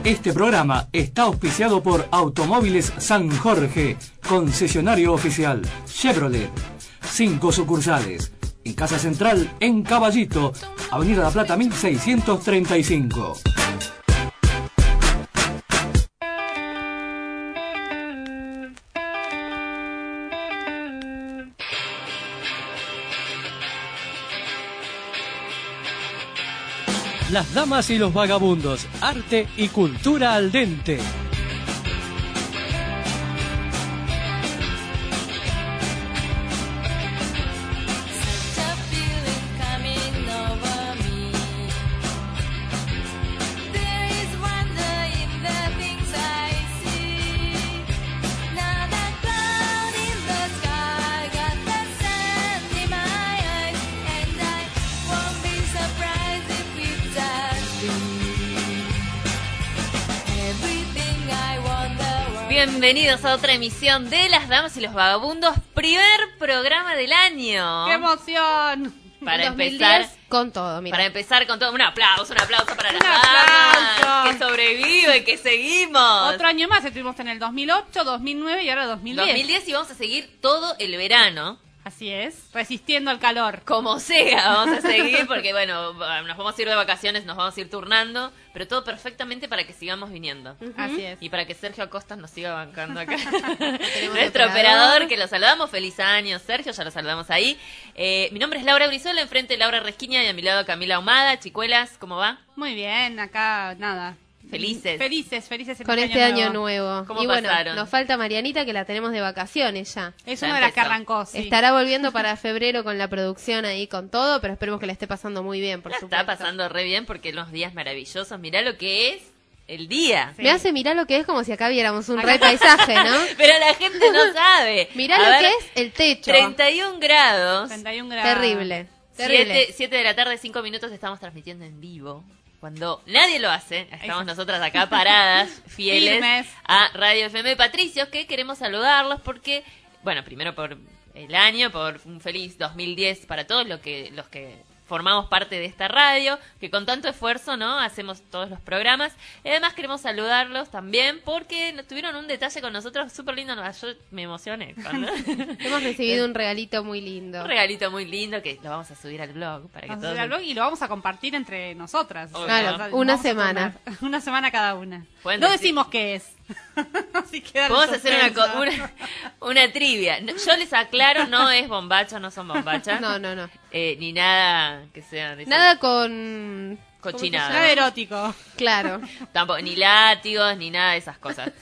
Este programa está auspiciado por Automóviles San Jorge, concesionario oficial Chevrolet. 5 sucursales. En Casa Central, en Caballito, Avenida La Plata 1635. Las damas y los vagabundos, arte y cultura al dente. Bienvenidos a otra emisión de Las Damas y los Vagabundos, primer programa del año. ¡Qué emoción! Para empezar con todo, mira. Para empezar con todo, un aplauso para las damas, que sobreviven, que seguimos. Otro año más, estuvimos en el 2008, 2009 y ahora 2010. 2010 y vamos a seguir todo el verano. Así es, resistiendo al calor. Como sea, vamos a seguir porque, bueno, nos vamos a ir de vacaciones, nos vamos a ir turnando, pero todo perfectamente para que sigamos viniendo. Así es. Y para que Sergio Acosta nos siga bancando acá. Nuestro operador, que lo saludamos. Feliz año, Sergio, ya lo saludamos ahí. Mi nombre es Laura Brizola, enfrente Laura Resquiña y a mi lado Camila Ahumada. Chicuelas, ¿cómo va? Muy bien, acá nada. Felices con este año nuevo. ¿Cómo y pasaron? Bueno, nos falta Marianita, que la tenemos de vacaciones ya. Es Ya una de las que empezó. arrancó, sí. Estará volviendo para febrero con la producción ahí, con todo, pero esperemos que la esté pasando muy bien, por La supuesto. está pasando re bien porque unos días maravillosos. Mirá lo que es el día. Sí. Me hace mirar lo que es como si acá viéramos un re paisaje, ¿no? Pero la gente no sabe. Mirá A lo ver, que es el techo. 31 grados. 31 grados. Terrible. Terrible. 7 de la tarde, 5 minutos, estamos transmitiendo en vivo. Cuando nadie lo hace, estamos nosotras acá paradas, fieles Firmes. a Radio FM Patricios, que queremos saludarlos porque, bueno, primero por el año, por un feliz 2010 para todos los que formamos parte de esta radio, que con tanto esfuerzo, ¿no?, hacemos todos los programas. Y además queremos saludarlos también porque tuvieron un detalle con nosotros súper lindo. Yo me emocioné cuando... Hemos recibido un regalito muy lindo. Un regalito muy lindo que lo vamos a subir al blog para que Vamos a todos... subir al blog y lo vamos a compartir entre nosotras. Obvio. Claro, Vamos una a semana. turnar. Una semana cada una. Pueden No decir- decimos qué es. Así queda el Podemos hacer suspenso. una trivia. Yo les aclaro, no es bombacha, no son bombachas. No. Ni nada que sea de Nada con... cochinada. Nada erótico. Claro. Tampoco, ni látigos, ni nada de esas cosas.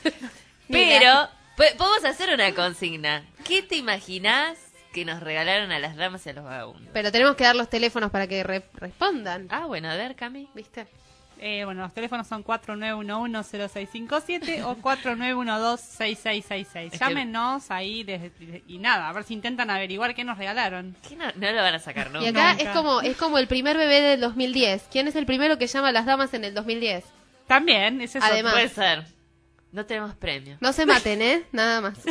Pero podemos hacer una consigna. ¿Qué te imaginás que nos regalaron a las damas y a los vagabundos? Pero tenemos que dar los teléfonos para que respondan. Ah, bueno, a ver, Cami. ¿Viste? Bueno, los teléfonos son 4911-0657 o 4912-6666. Es que- Llámenos ahí y nada, a ver si intentan averiguar qué nos regalaron. ¿Qué no lo van a sacar nunca? Y acá Nunca. es como el primer bebé del 2010. ¿Quién es el primero que llama a las damas en el 2010? También, es eso. Además. Puede ser. No tenemos premio. No se maten, ¿eh? Nada más.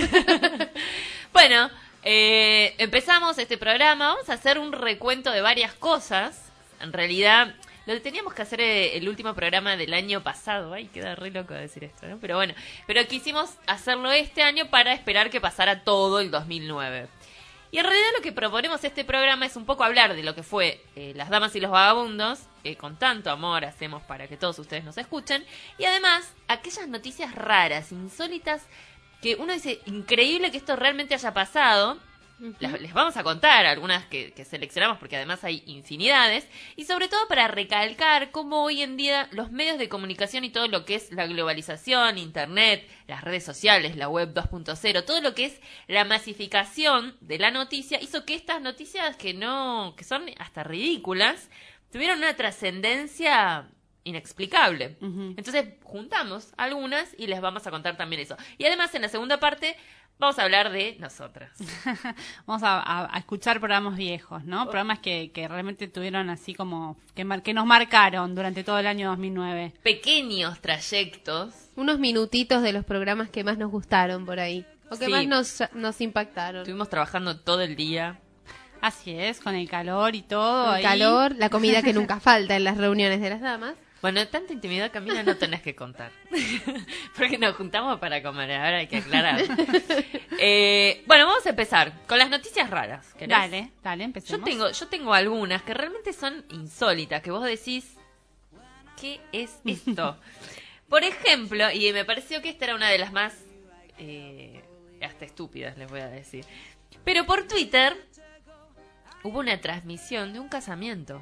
Bueno, empezamos este programa. Vamos a hacer un recuento de varias cosas. En realidad, lo teníamos que hacer el último programa del año pasado. Ay, queda re loco decir esto, ¿no? Pero bueno, pero quisimos hacerlo este año para esperar que pasara todo el 2009. Y en realidad lo que proponemos este programa es un poco hablar de lo que fue Las Damas y los Vagabundos, que con tanto amor hacemos para que todos ustedes nos escuchen, y además aquellas noticias raras, insólitas, que uno dice, increíble que esto realmente haya pasado. Les vamos a contar algunas que seleccionamos porque además hay infinidades, y sobre todo para recalcar cómo hoy en día los medios de comunicación y todo lo que es la globalización, internet, las redes sociales, la web 2.0, todo lo que es la masificación de la noticia hizo que estas noticias que son hasta ridículas tuvieron una trascendencia inexplicable. Entonces juntamos algunas y les vamos a contar también eso. Y además en la segunda parte vamos a hablar de nosotras. Vamos a escuchar programas viejos, ¿no? Programas que realmente tuvieron así como... que nos marcaron durante todo el año 2009. Pequeños trayectos. Unos minutitos de los programas que más nos gustaron por ahí. O que Sí. más nos impactaron. Estuvimos trabajando todo el día. Así es, con el calor y todo. El ahí. calor, la comida que nunca falta en las reuniones de las damas. Bueno, tanta intimidad, Camila, no tenés que contar. Porque nos juntamos para comer, ahora hay que aclarar. Bueno, vamos a empezar con las noticias raras. ¿Querés? Dale, empecemos. Yo tengo algunas que realmente son insólitas, que vos decís, ¿qué es esto? Por ejemplo, y me pareció que esta era una de las más hasta estúpidas, les voy a decir. Pero por Twitter hubo una transmisión de un casamiento.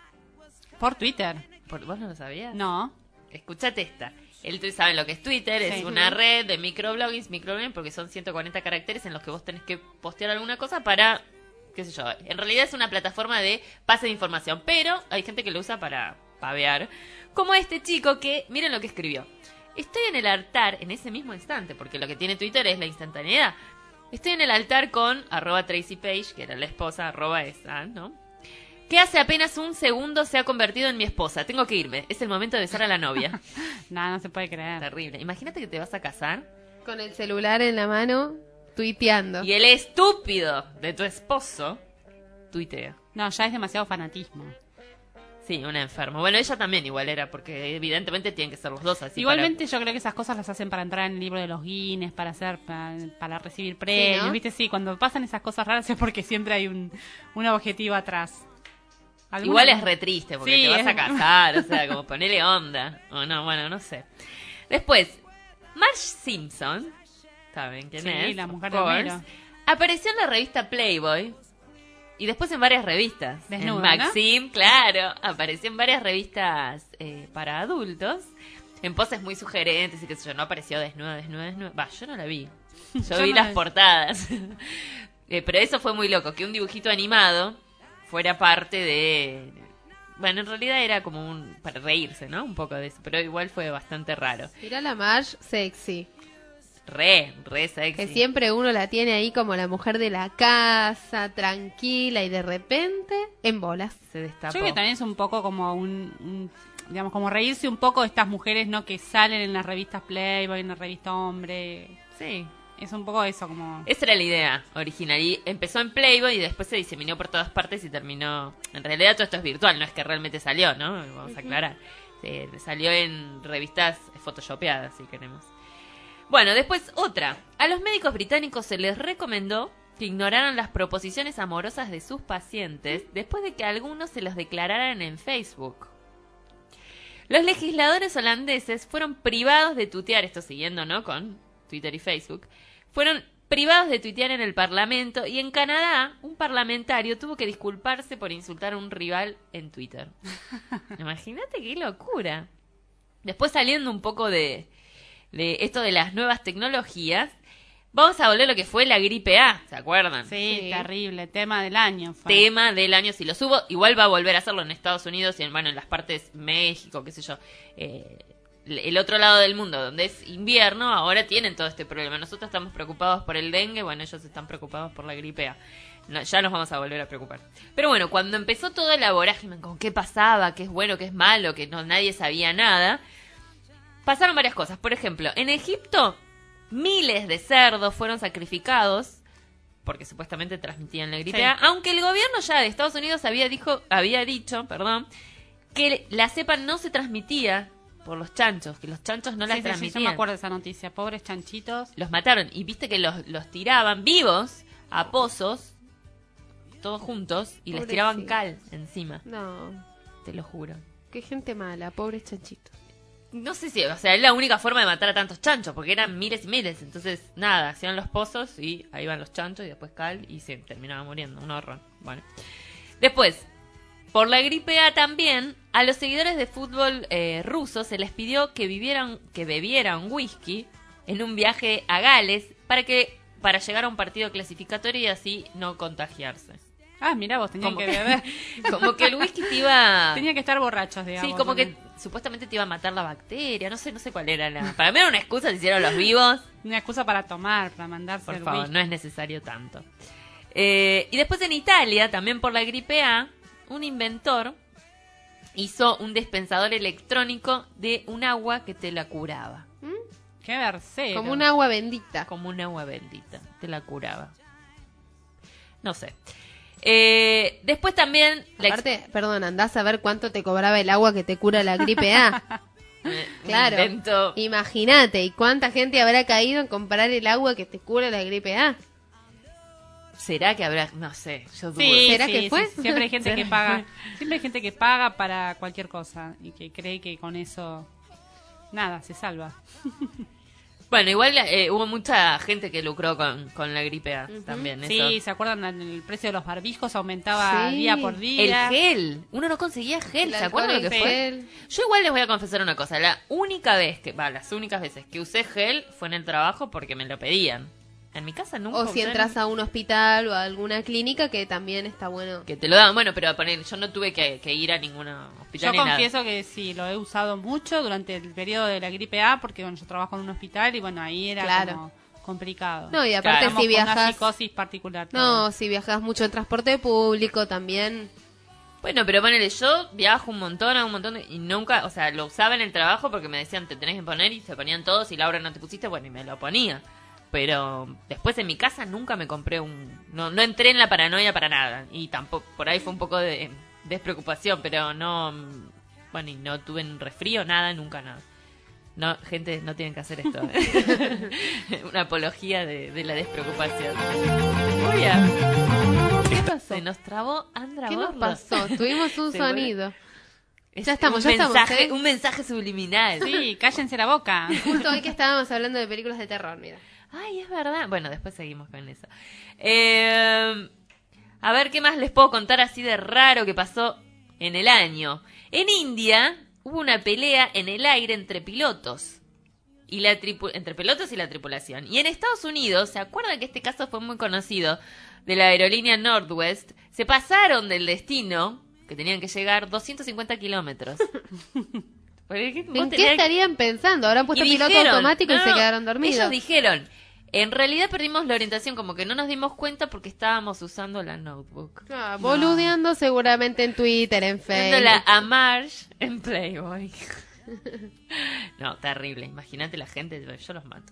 Por Twitter. ¿Vos no lo sabías? No. Escuchate esta. Saben lo que es Twitter, Sí. es una red de microblogging, porque son 140 caracteres en los que vos tenés que postear alguna cosa para, qué sé yo, en realidad es una plataforma de pase de información, pero hay gente que lo usa para pavear, como este chico que, miren lo que escribió. Estoy en el altar en ese mismo instante, porque lo que tiene Twitter es la instantaneidad. Estoy en el altar con @TracyPage, que era la esposa, @esa, ¿no? Que hace apenas un segundo se ha convertido en mi esposa. Tengo que irme. Es el momento de besar a la novia. No se puede creer. Terrible. Imagínate que te vas a casar Con el celular en la mano, tuiteando. y el estúpido de tu esposo tuitea. No, ya es demasiado fanatismo. Sí, una enferma. Bueno, ella también igual era, porque evidentemente tienen que ser los dos así. Igualmente yo creo que esas cosas las hacen para entrar en el libro de los Guinness, para recibir premios, ¿no? ¿viste? Sí, cuando pasan esas cosas raras es porque siempre hay un objetivo atrás. Igual es re triste porque Sí, te vas a casar, o sea, como ponele onda. O no, bueno, no sé. Después, Marge Simpson, ¿saben quién Sí, es? la mujer Of course, de Homero. apareció en la revista Playboy y después en varias revistas. Desnuda, en Maxim, claro, apareció en varias revistas para adultos, en poses muy sugerentes y qué sé yo, no apareció desnuda. Va, yo no la vi. Yo vi no las la- portadas. Pero eso fue muy loco, que un dibujito animado fuera parte de... Bueno, en realidad era como para reírse, ¿no? Un poco de eso, pero igual fue bastante raro. Mirá la Marge sexy. Re sexy. Que siempre uno la tiene ahí como la mujer de la casa, tranquila, y de repente, en bolas. Se destapó. Yo creo que también es un poco como digamos, como reírse un poco de estas mujeres, ¿no? Que salen en las revistas Playboy, en la revista Hombre. Sí. Es un poco eso, como... Esa era la idea original. Y empezó en Playboy y después se diseminó por todas partes y terminó... En realidad todo esto es virtual, no es que realmente salió, ¿no? Vamos a aclarar. Salió en revistas photoshopeadas, si queremos. Bueno, después otra. A los médicos británicos se les recomendó que ignoraran las proposiciones amorosas de sus pacientes después de que algunos se los declararan en Facebook. Los legisladores holandeses fueron privados de tuitear, esto siguiendo, ¿no? Con Twitter y Facebook, fueron privados de tuitear en el Parlamento y en Canadá un parlamentario tuvo que disculparse por insultar a un rival en Twitter. Imagínate qué locura. Después saliendo un poco de esto de las nuevas tecnologías, vamos a volver a lo que fue la gripe A, ¿se acuerdan? Sí, Sí. terrible, tema del año. Fue. Tema del año, si lo subo, igual va a volver a hacerlo en Estados Unidos y en las partes México, qué sé yo, el otro lado del mundo donde es invierno, ahora tienen todo este problema. Nosotros estamos preocupados por el dengue, bueno, ellos están preocupados por la gripe A. No, ya nos vamos a volver a preocupar. Pero bueno, cuando empezó toda la vorágine con qué pasaba, qué es bueno, qué es malo, que no nadie sabía nada, pasaron varias cosas. Por ejemplo, en Egipto miles de cerdos fueron sacrificados porque supuestamente transmitían la gripe Sí. A, aunque el gobierno ya de Estados Unidos había dicho, que la cepa no se transmitía por los chanchos, que los chanchos no la Sí, sí, sí, transmitían. yo me acuerdo de esa noticia. Pobres chanchitos. Los mataron y viste que los tiraban vivos a pozos, todos juntos, y les tiraban cal encima, No, te lo juro. qué gente mala, pobres chanchitos. No sé si, o sea, es la única forma de matar a tantos chanchos, porque eran miles y miles. Entonces, nada, hacían los pozos y ahí van los chanchos y después cal y se terminaba muriendo. Un horror. Bueno. Después, por la gripe A también, a los seguidores de fútbol ruso se les pidió que bebieran whisky en un viaje a Gales para llegar a un partido clasificatorio y así no contagiarse. Ah, mirá vos, tenían Como que beber. Como que el whisky te iba... Tenían que estar borrachos, digamos. Sí, como que supuestamente te iba a matar la bacteria, no sé cuál era la... Para mí era una excusa, se hicieron los vivos. Una excusa para tomar, para mandarse Por el favor, whisky. no es necesario tanto. Y después en Italia, también por la gripe A, un inventor hizo un dispensador electrónico de un agua que te la curaba. Qué versero. Como un agua bendita. Como un agua bendita, te la curaba. No sé. Después también... Aparte, perdón, andás a ver cuánto te cobraba el agua que te cura la gripe A. Claro, invento. imagínate, ¿y cuánta gente habrá caído en comprar el agua que te cura la gripe A? ¿Será que habrá...? No sé, yo dudo. Sí, ¿Será sí, que fue? sí. Siempre hay gente ¿Será que que paga. fue? Siempre hay gente que paga para cualquier cosa y que cree que con eso nada se salva. Bueno, igual hubo mucha gente que lucró con la gripe A también. Sí, eso. ¿se acuerdan? El precio de los barbijos aumentaba Sí. día por El día. gel. Uno no conseguía gel. El ¿Se acuerdan lo que alcohol en fue? gel. Yo igual les voy a confesar una cosa. Las únicas veces que usé gel fue en el trabajo porque me lo pedían. En mi casa nunca O si usé entras a un hospital o a alguna clínica, que también está bueno. que te lo daban. Bueno, pero a poner, yo no tuve que ir a ningún hospital Yo ni nada. confieso que sí, lo he usado mucho durante el periodo de la gripe A, porque bueno, yo trabajo en un hospital y bueno, ahí era Claro. como complicado. No, y aparte Claro. Estamos si con una viajas... psicosis particular. No, todos. si viajas mucho en transporte público también... Bueno, pero ponele, yo viajo un montón, y nunca, o sea, lo usaba en el trabajo porque me decían, te tenés que poner, y se ponían todos, y Laura no te pusiste, bueno, y me lo ponía. Pero después en mi casa nunca me compré no entré en la paranoia para nada, y tampoco, por ahí fue un poco de despreocupación, pero no, bueno, y no tuve un resfrío, nunca nada. No, gente, no tienen que hacer esto. Una apología de la despreocupación. ¿Qué pasó? Se nos trabó Andra ¿Qué nos Borlo. pasó? Tuvimos un Seguro. sonido. Es Ya estamos, un ya estamos, mensaje, ¿eh? un mensaje subliminal. Sí, cállense la boca. Justo hoy que estábamos hablando de películas de terror, mira. Ay, es verdad. Bueno, después seguimos con eso. A ver, ¿qué más les puedo contar así de raro que pasó en el año? En India hubo una pelea en el aire entre pilotos. Entre pilotos y la tripulación. Y en Estados Unidos, ¿se acuerdan que este caso fue muy conocido? De la aerolínea Northwest. Se pasaron del destino, que tenían que llegar 250 kilómetros. ¿En qué estarían pensando? Habrán puesto Y piloto dijeron, automático y no, se quedaron dormidos. Ellos dijeron, en realidad perdimos la orientación, como que no nos dimos cuenta porque estábamos usando la notebook. Ah, boludeando seguramente en Twitter, en Viéndola Facebook. a Marge en Playboy. No, terrible. Imagínate la gente, yo los mato.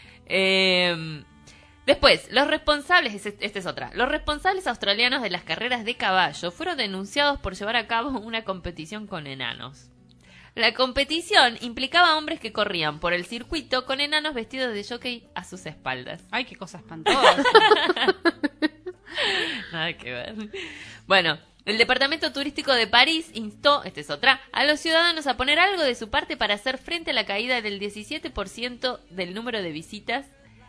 Después, los responsables, esta es otra. Los responsables australianos de las carreras de caballo fueron denunciados por llevar a cabo una competición con enanos. La competición implicaba a hombres que corrían por el circuito con enanos vestidos de jockey a sus espaldas. Ay, qué cosa espantosa. Nada que ver. Bueno, el Departamento Turístico de París instó, esta es otra, a los ciudadanos a poner algo de su parte para hacer frente a la caída del 17% del número de visitas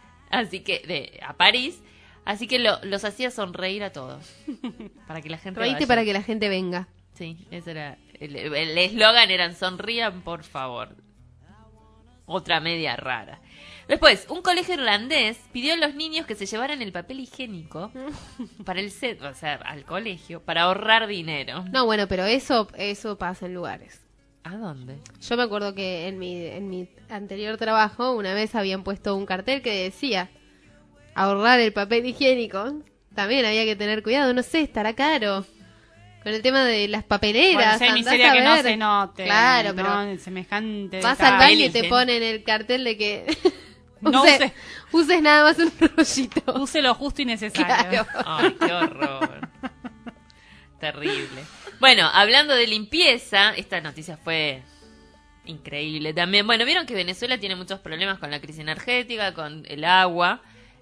a París. Así que los hacía sonreír a todos. Para que la gente Reíte vaya. para que la gente venga. Sí, ese era el eslogan, eran sonrían por favor. Otra media rara. Después, un colegio irlandés pidió a los niños que se llevaran el papel higiénico para al colegio, para ahorrar dinero. No, bueno, pero eso pasa en lugares. ¿A dónde? Yo me acuerdo que en mi anterior trabajo una vez habían puesto un cartel que decía ahorrar el papel higiénico. También había que tener cuidado, no sé, estará caro. Con el tema de las papeleras. Bueno, si hay andás miseria a que no ver. se note. Claro, ¿no? pero En semejante vas detalle. al baño y te higiénico. ponen el cartel de que No uses nada más un rollito. Use lo justo y necesario. Claro. Ay, qué horror. Terrible. Bueno, hablando de limpieza, esta noticia fue increíble también. Bueno, vieron que Venezuela tiene muchos problemas con la crisis energética, con el agua.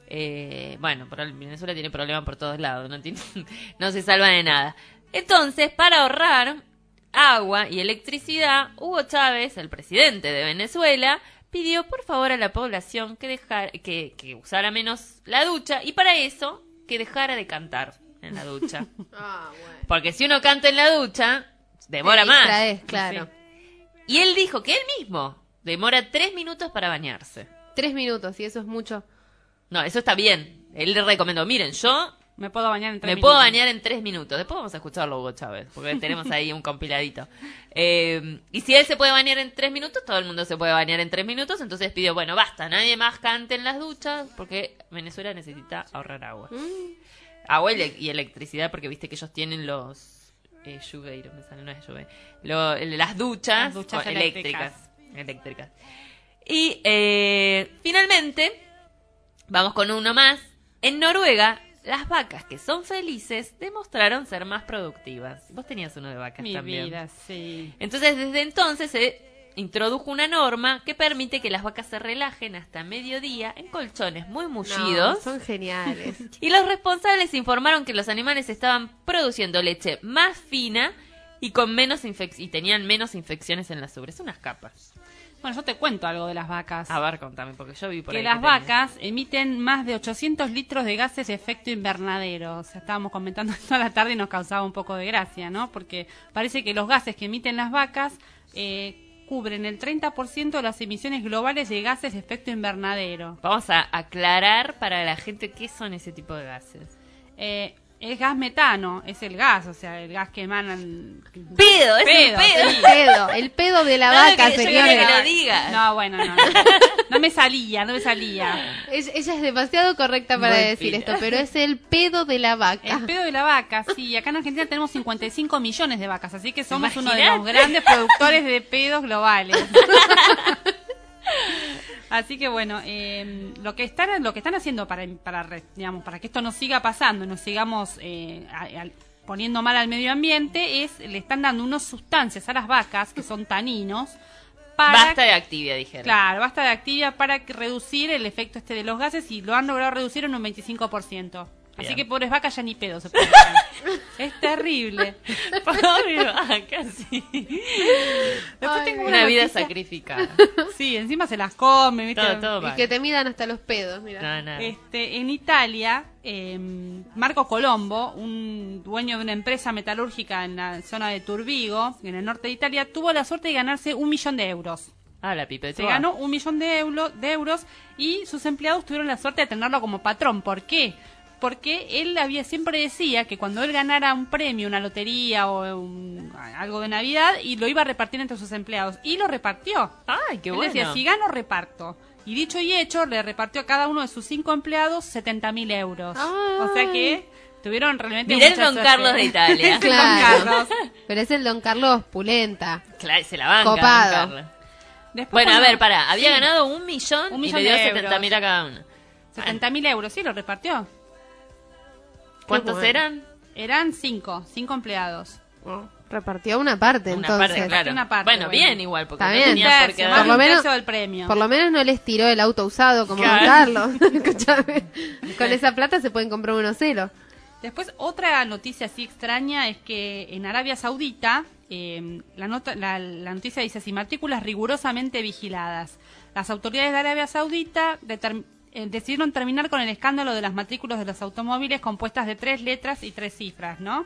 Venezuela tiene problemas por todos lados, no se salva de nada. Entonces, para ahorrar agua y electricidad, Hugo Chávez, el presidente de Venezuela, pidió por favor a la población que usara menos la ducha, y para eso que dejara de cantar en la ducha. Ah, bueno. Porque si uno canta en la ducha, demora Te más. distraes, claro. Sí. Y él dijo que él mismo demora 3 minutos para bañarse. 3 minutos, y eso es mucho. No, eso está bien. Él le recomendó, miren, yo Me puedo bañar en 3 me minutos. puedo bañar en 3 minutos. Después vamos a escucharlo, Hugo Chávez, porque tenemos ahí un compiladito. Y si él se puede bañar en 3 minutos, todo el mundo se puede bañar en 3 minutos. Entonces pidió, bueno, basta, nadie más cante en las duchas, porque Venezuela necesita ahorrar agua. Agua y electricidad, porque viste que ellos tienen los... Yugueiro, me sale, no es Yugueiro. Las duchas, eléctricas. Y finalmente, vamos con uno más. En Noruega las vacas que son felices demostraron ser más productivas. Vos tenías uno de vacas Mi también. vida, sí. Entonces, desde entonces se introdujo una norma que permite que las vacas se relajen hasta mediodía en colchones muy mullidos. No, son geniales. Y los responsables informaron que los animales estaban produciendo leche más fina y con menos y tenían menos infecciones en las ubres. Unas capas. Bueno, yo te cuento algo de las vacas. A ver, contame, porque yo vi por Que ahí las tenía. vacas emiten más de 800 litros de gases de efecto invernadero. O sea, estábamos comentando toda la tarde y nos causaba un poco de gracia, ¿no? Porque parece que los gases que emiten las vacas cubren el 30% de las emisiones globales de gases de efecto invernadero. Vamos a aclarar para la gente qué son ese tipo de gases. Es gas metano, es el gas, o sea, el gas que emanan... ¡Pedo! ¡Es Pedo, un pedo! Pedo, el pedo de la No, vaca, que yo señores. quería que lo digas. No, bueno, no. No me salía. Ella es demasiado correcta para Muy decir fina. esto, pero es el pedo de la vaca. El pedo de la vaca, sí. Acá en Argentina tenemos 55 millones de vacas, así que somos uno de ¿Imaginate? los grandes productores de pedos globales. Así que bueno, lo que están haciendo para que esto no siga pasando, nos sigamos poniendo mal al medio ambiente, le están dando unas sustancias a las vacas que son taninos. Basta de actividad, dijeron. Claro, basta de actividad para reducir el efecto de los gases y lo han logrado reducir en un 25%. Así Bien. que pobres vacas ya ni pedo se pueden hacer. Es terrible. Pobre vaca, sí. Después Ay, tengo Una vida noticia. sacrificada. Sí, encima se las come, ¿viste? Todo Y mal. que te midan hasta los pedos, mira. No, no. En Italia, Marco Colombo, un dueño de una empresa metalúrgica en la zona de Turbigo, en el norte de Italia, tuvo la suerte de ganarse 1 millón de euros. Ah, la pipeta. Se ganó 1 millón de euros y sus empleados tuvieron la suerte de tenerlo como patrón. ¿Por qué? Porque él siempre decía que cuando él ganara un premio, una lotería o algo de Navidad, y lo iba a repartir entre sus empleados. Y lo repartió. Ay, qué Él bueno. decía, si gano, reparto. Y dicho y hecho, le repartió a cada uno de sus 5 empleados 70.000 euros. Ay. O sea que tuvieron realmente Mirá el mucha Don suerte. Carlos de Italia. Es el Don Claro. Carlos. Pero es el Don Carlos Pulenta. Claro, se la banca, Copado. Don Carlos. Después, Bueno, a cuando- ver, pará. Había Sí, ganado 1 millón, 1 y millón le dio de 70.000 a cada uno. 70.000 euros, sí, lo repartió. ¿Cuántos bueno. eran? Eran 5 empleados. Repartió una parte, Una entonces. parte, claro. Una parte, bueno, bueno. bien igual, porque Está no bien. tenía por qué Tercio, dar. más Por de lo un menos- tercio del premio. Por lo menos no les tiró el auto usado como Claro. Don Carlos. Escuchame. Con esa plata se pueden comprar unos celos. Después, otra noticia así extraña es que en Arabia Saudita, la noticia dice así, matrículas rigurosamente vigiladas. Las autoridades de Arabia Saudita decidieron terminar con el escándalo de las matrículas de los automóviles compuestas de 3 letras y 3 cifras, ¿no?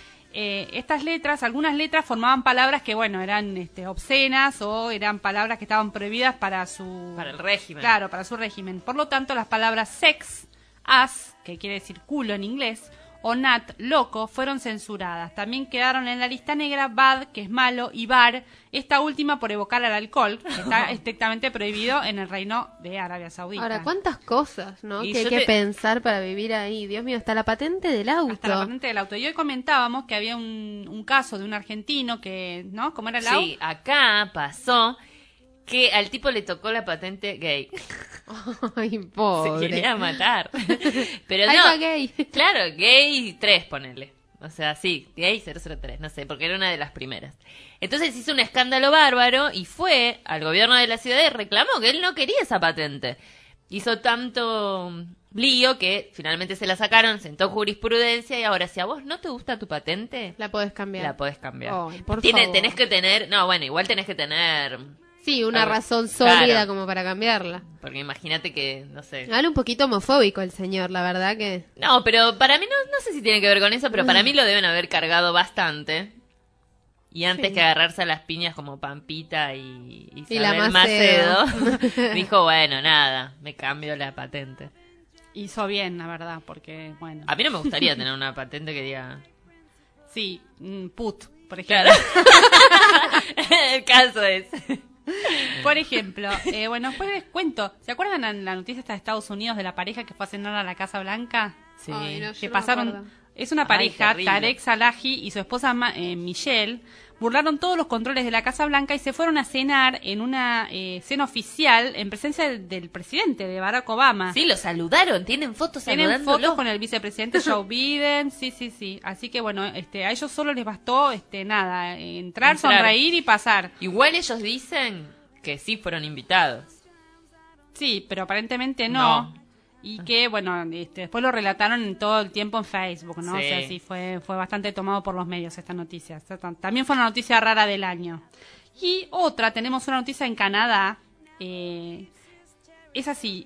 Estas letras, algunas letras formaban palabras que, bueno, eran obscenas o eran palabras que estaban prohibidas para Para el régimen. Claro, para su régimen. Por lo tanto, las palabras sex, ass, que quiere decir culo en inglés, o nat, loco, fueron censuradas. También quedaron en la lista negra bad, que es malo, y bar, esta última por evocar al alcohol, que está estrictamente prohibido en el reino de Arabia Saudita. Ahora, ¿cuántas cosas, no? Y Que hay yo que te- pensar para vivir ahí. Dios mío, hasta la patente del auto. Hasta la patente del auto. Y hoy comentábamos que había un caso de un argentino que, ¿no? ¿Cómo era el auto? Sí, acá pasó que al tipo le tocó la patente gay. Ay, Se pobre. quería matar. Pero Ay, no. va gay. Claro, gay 3, ponele. O sea, sí, gay 003, no sé, porque era una de las primeras. Entonces hizo un escándalo bárbaro y fue al gobierno de la ciudad y reclamó que él no quería esa patente. Hizo tanto lío que finalmente se la sacaron, sentó jurisprudencia y ahora si a vos no te gusta tu patente, La podés cambiar. la podés cambiar. Ay, por favor. Tenés que tener, no, bueno, igual tenés que tener, Sí, una Algo. razón sólida Claro. como para cambiarla. porque imagínate que, no sé. Habla un poquito homofóbico el señor, la verdad que... No, pero para mí no sé si tiene que ver con eso, pero para mí lo deben haber cargado bastante. Y antes Sí. que agarrarse a las piñas como Pampita y Y la Isabel Macedo. Macedo, dijo, bueno, nada, me cambio la patente. Hizo bien, la verdad, porque, bueno. A mí no me gustaría tener una patente que diga... Sí, put, por ejemplo. Claro. El caso es... Por ejemplo, bueno, después les cuento. ¿Se acuerdan la noticia esta de Estados Unidos de la pareja que fue a cenar a la Casa Blanca? Sí. Ay, no, yo Que no me pasaron... acuerdo. Es una Ay, pareja, terrible. Tarek Salahi y su esposa Michelle. burlaron todos los controles de la Casa Blanca y se fueron a cenar en una cena oficial en presencia del presidente, de Barack Obama. Sí, lo saludaron, tienen fotos Tienen saludándolo. fotos con el vicepresidente Joe Biden, sí. Así que bueno, a ellos solo les bastó, entrar, sonreír y pasar. Igual ellos dicen que sí fueron invitados. Sí, pero aparentemente no. Y que, bueno, después lo relataron todo el tiempo en Facebook, ¿no? Sí. O sea, sí, fue bastante tomado por los medios esta noticia. También fue una noticia rara del año. Y otra, tenemos una noticia en Canadá. Es así,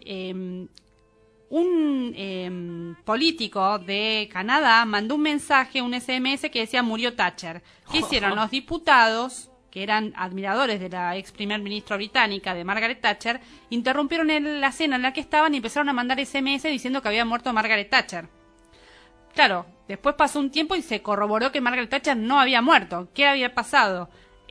un político de Canadá mandó un mensaje, un SMS que decía murió Thatcher. ¿Qué hicieron? Los diputados, que eran admiradores de la ex primer ministra británica, de Margaret Thatcher, interrumpieron la cena en la que estaban y empezaron a mandar SMS diciendo que había muerto Margaret Thatcher. Claro, después pasó un tiempo y se corroboró que Margaret Thatcher no había muerto. ¿Qué había pasado?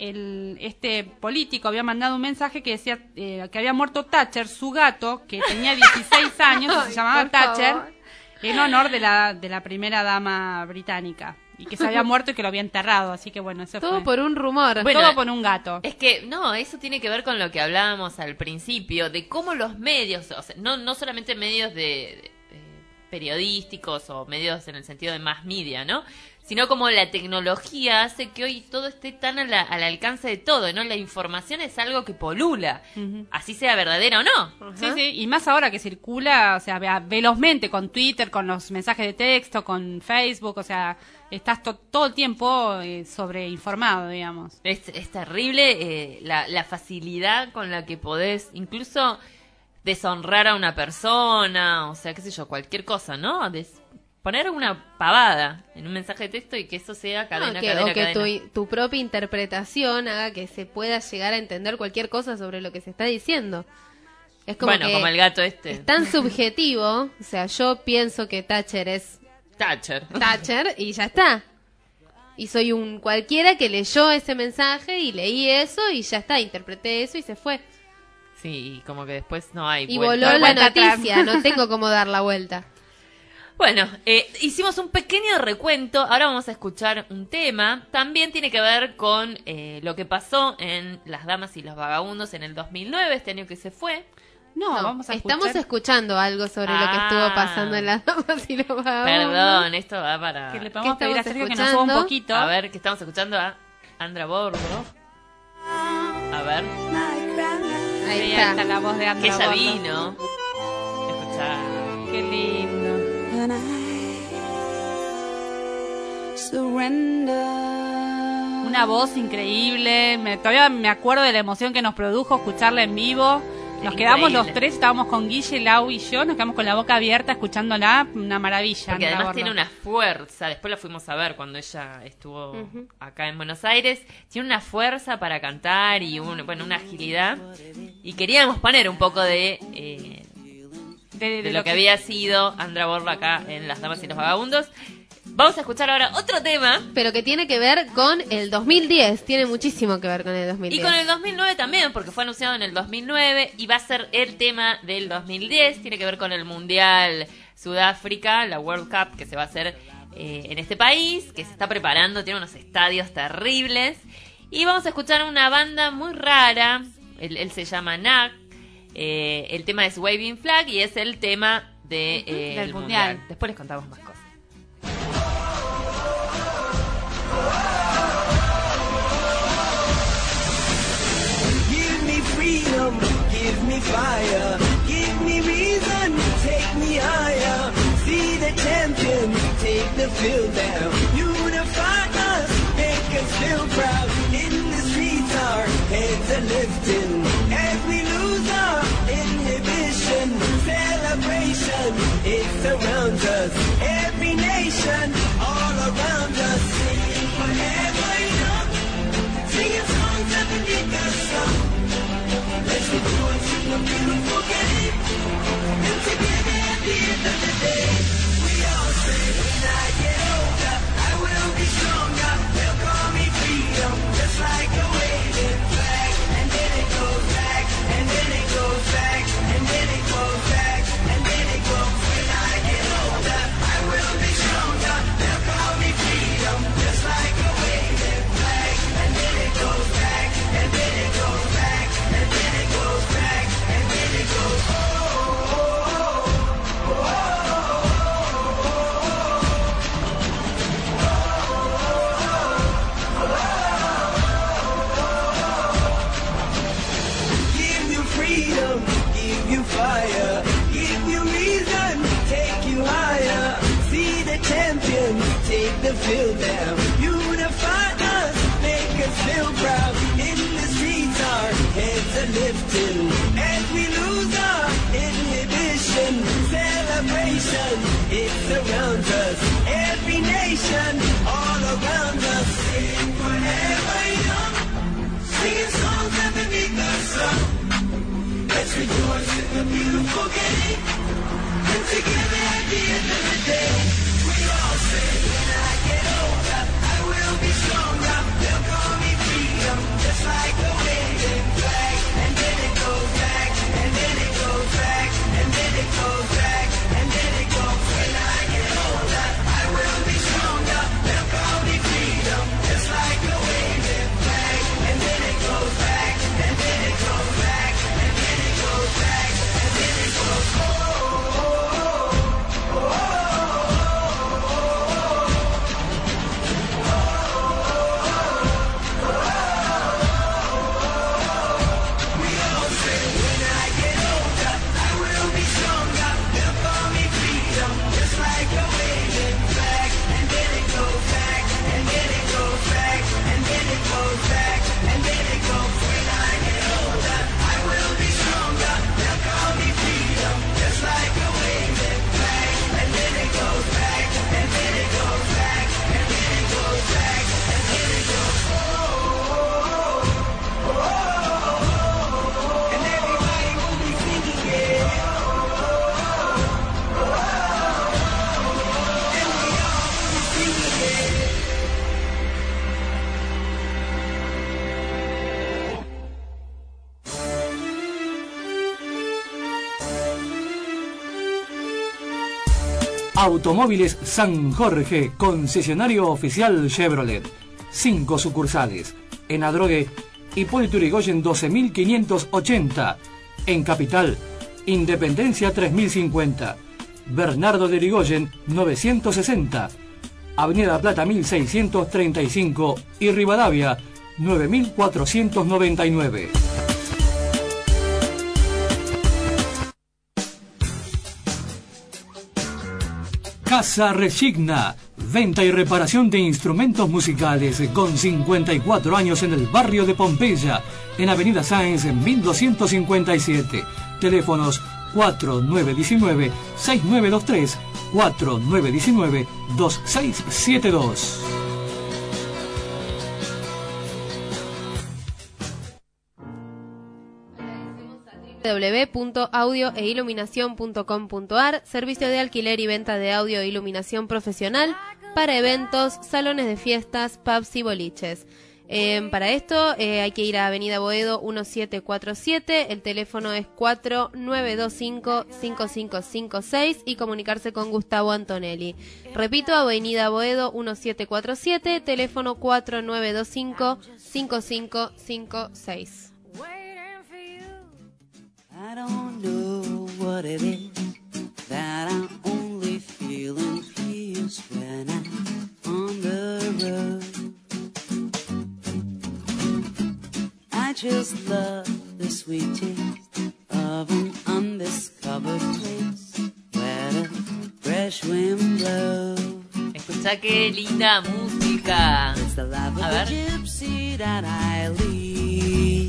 Este político había mandado un mensaje que decía que había muerto Thatcher, su gato, que tenía 16 años y se llamaba Thatcher, en honor de la primera dama británica. Y que se había muerto y que lo había enterrado, así que bueno, eso Todo fue. por un rumor. Bueno, todo por un gato. Es que, no, eso tiene que ver con lo que hablábamos al principio, de cómo los medios, o sea, no solamente medios de periodísticos o medios en el sentido de mass media, ¿no? Sino como la tecnología hace que hoy todo esté tan al alcance de todo, ¿no? La información es algo que polula, así sea verdadera o no. Sí, y más ahora que circula, o sea, velozmente con Twitter, con los mensajes de texto, con Facebook, o sea, estás todo el tiempo sobreinformado, digamos. Es terrible la facilidad con la que podés incluso deshonrar a una persona, o sea, qué sé yo, cualquier cosa, ¿no? Poner una pavada en un mensaje de texto y que eso sea cadena. O que tu propia interpretación haga que se pueda llegar a entender cualquier cosa sobre lo que se está diciendo. Es como como el gato este. Es tan subjetivo, o sea, yo pienso que Thatcher es Thatcher y ya está. Y soy un cualquiera que leyó ese mensaje y leí eso y ya está, interpreté eso y se fue. Sí, como que después no hay y vuelta. voló la vuelta atrás. noticia, no tengo cómo dar la vuelta. Bueno, hicimos un pequeño recuento, ahora vamos a escuchar un tema, también tiene que ver con lo que pasó en Las Damas y los Vagabundos en el 2009, este año que se fue. No, vamos a escuchar. Estamos escuchando algo sobre lo que estuvo pasando en Las Damas y los Vagabundos. Perdón, esto va para... Que le podemos ¿Qué pedir a estamos Sergio que nos suba un escuchando? poquito. A ver, que estamos escuchando a Andra Borgo. A ver, Ahí Sí, está. la voz de que Andra ella Bordo. vino. Escuchá. Qué lindo. And I surrender. Una voz increíble. Todavía me acuerdo de la emoción que nos produjo escucharla en vivo. Nos quedamos Increíble. los tres, estábamos con Guille, Lau y yo, nos quedamos con la boca abierta escuchándola, una maravilla. Porque Andra además Bordo. tiene una fuerza, después la fuimos a ver cuando ella estuvo acá en Buenos Aires, tiene una fuerza para cantar y una agilidad. Y queríamos poner un poco de lo que había sido Andra Borgo acá en Las Damas y los Vagabundos. Vamos a escuchar ahora otro tema. Pero que tiene que ver con el 2010, tiene muchísimo que ver con el 2010. Y con el 2009 también, porque fue anunciado en el 2009 y va a ser el tema del 2010. Tiene que ver con el Mundial Sudáfrica, la World Cup que se va a hacer en este país, que se está preparando, tiene unos estadios terribles. Y vamos a escuchar una banda muy rara, él se llama Nak, el tema es Waving Flag y es el tema del Del Mundial. Mundial. Después les contamos más cosas. Give me freedom, give me fire, give me reason, take me higher. See the champions, take the field down. Unify us, make us feel proud. In the streets our heads are lifting. As we lose our inhibition, celebration, it surrounds us. Every nation, all around us, singing forever young. Singing songs underneath the sun. Let's rejoice in the beautiful game. And together at the end of the day, we all say, when I get older, you fire, give you reason, take you higher. See the champion, take the field down. Unify us, make us feel proud. In the streets our heads are lifting as we lose our inhibition. Celebration, it surrounds us. Every nation, all around us. Sing forever young, singing songs underneath the sun. Let's rejoice in the beautiful game. And together at the end of the day, we all say, when I get older, I will be stronger. They'll call me freedom, just like a waving flag. And then it goes back, and then it goes back, and then it goes back, and then it goes. When I get older, I will be stronger. They'll call me freedom, just like a waving flag. And then it goes back, and then it goes back, and then it goes back, and then it goes. Oh, oh, oh, oh, we all say, when I get older, I will be stronger. They'll call me freedom, just like a waving flag. And then it goes back, and then it goes back, and then it goes back, and then it goes. When I get older, I will be stronger. They'll call me freedom, just like a waving flag. And then it goes back, and then it goes back, and then it goes back, and then it goes. Oh, oh, oh, oh. And everybody will be singing it. And we all will be singing it. Automóviles San Jorge, concesionario oficial Chevrolet. 5 sucursales. En Adrogué, Hipólito Yrigoyen 12.580. En Capital, Independencia 3050. Bernardo de Yrigoyen 960. Avenida Plata 1635 y Rivadavia 9499. Casa Resigna, venta y reparación de instrumentos musicales con 54 años en el barrio de Pompeya, en Avenida Sáenz en 1257. Teléfonos 4919-6923, 4919-2672. www.audioeiluminacion.com.ar, servicio de alquiler y venta de audio e iluminación profesional para eventos, salones de fiestas, pubs y boliches. Para esto hay que ir a Avenida Boedo 1747, el teléfono es 4925-5556 y comunicarse con Gustavo Antonelli. Repito, Avenida Boedo 1747, teléfono 4925-5556. I don't know what it is that I'm only feeling peace when I'm on the road. I just love the sweet taste of an undiscovered place where the fresh wind blows. Escuchá qué linda música. It's the life of A a ver. gypsy that I lead.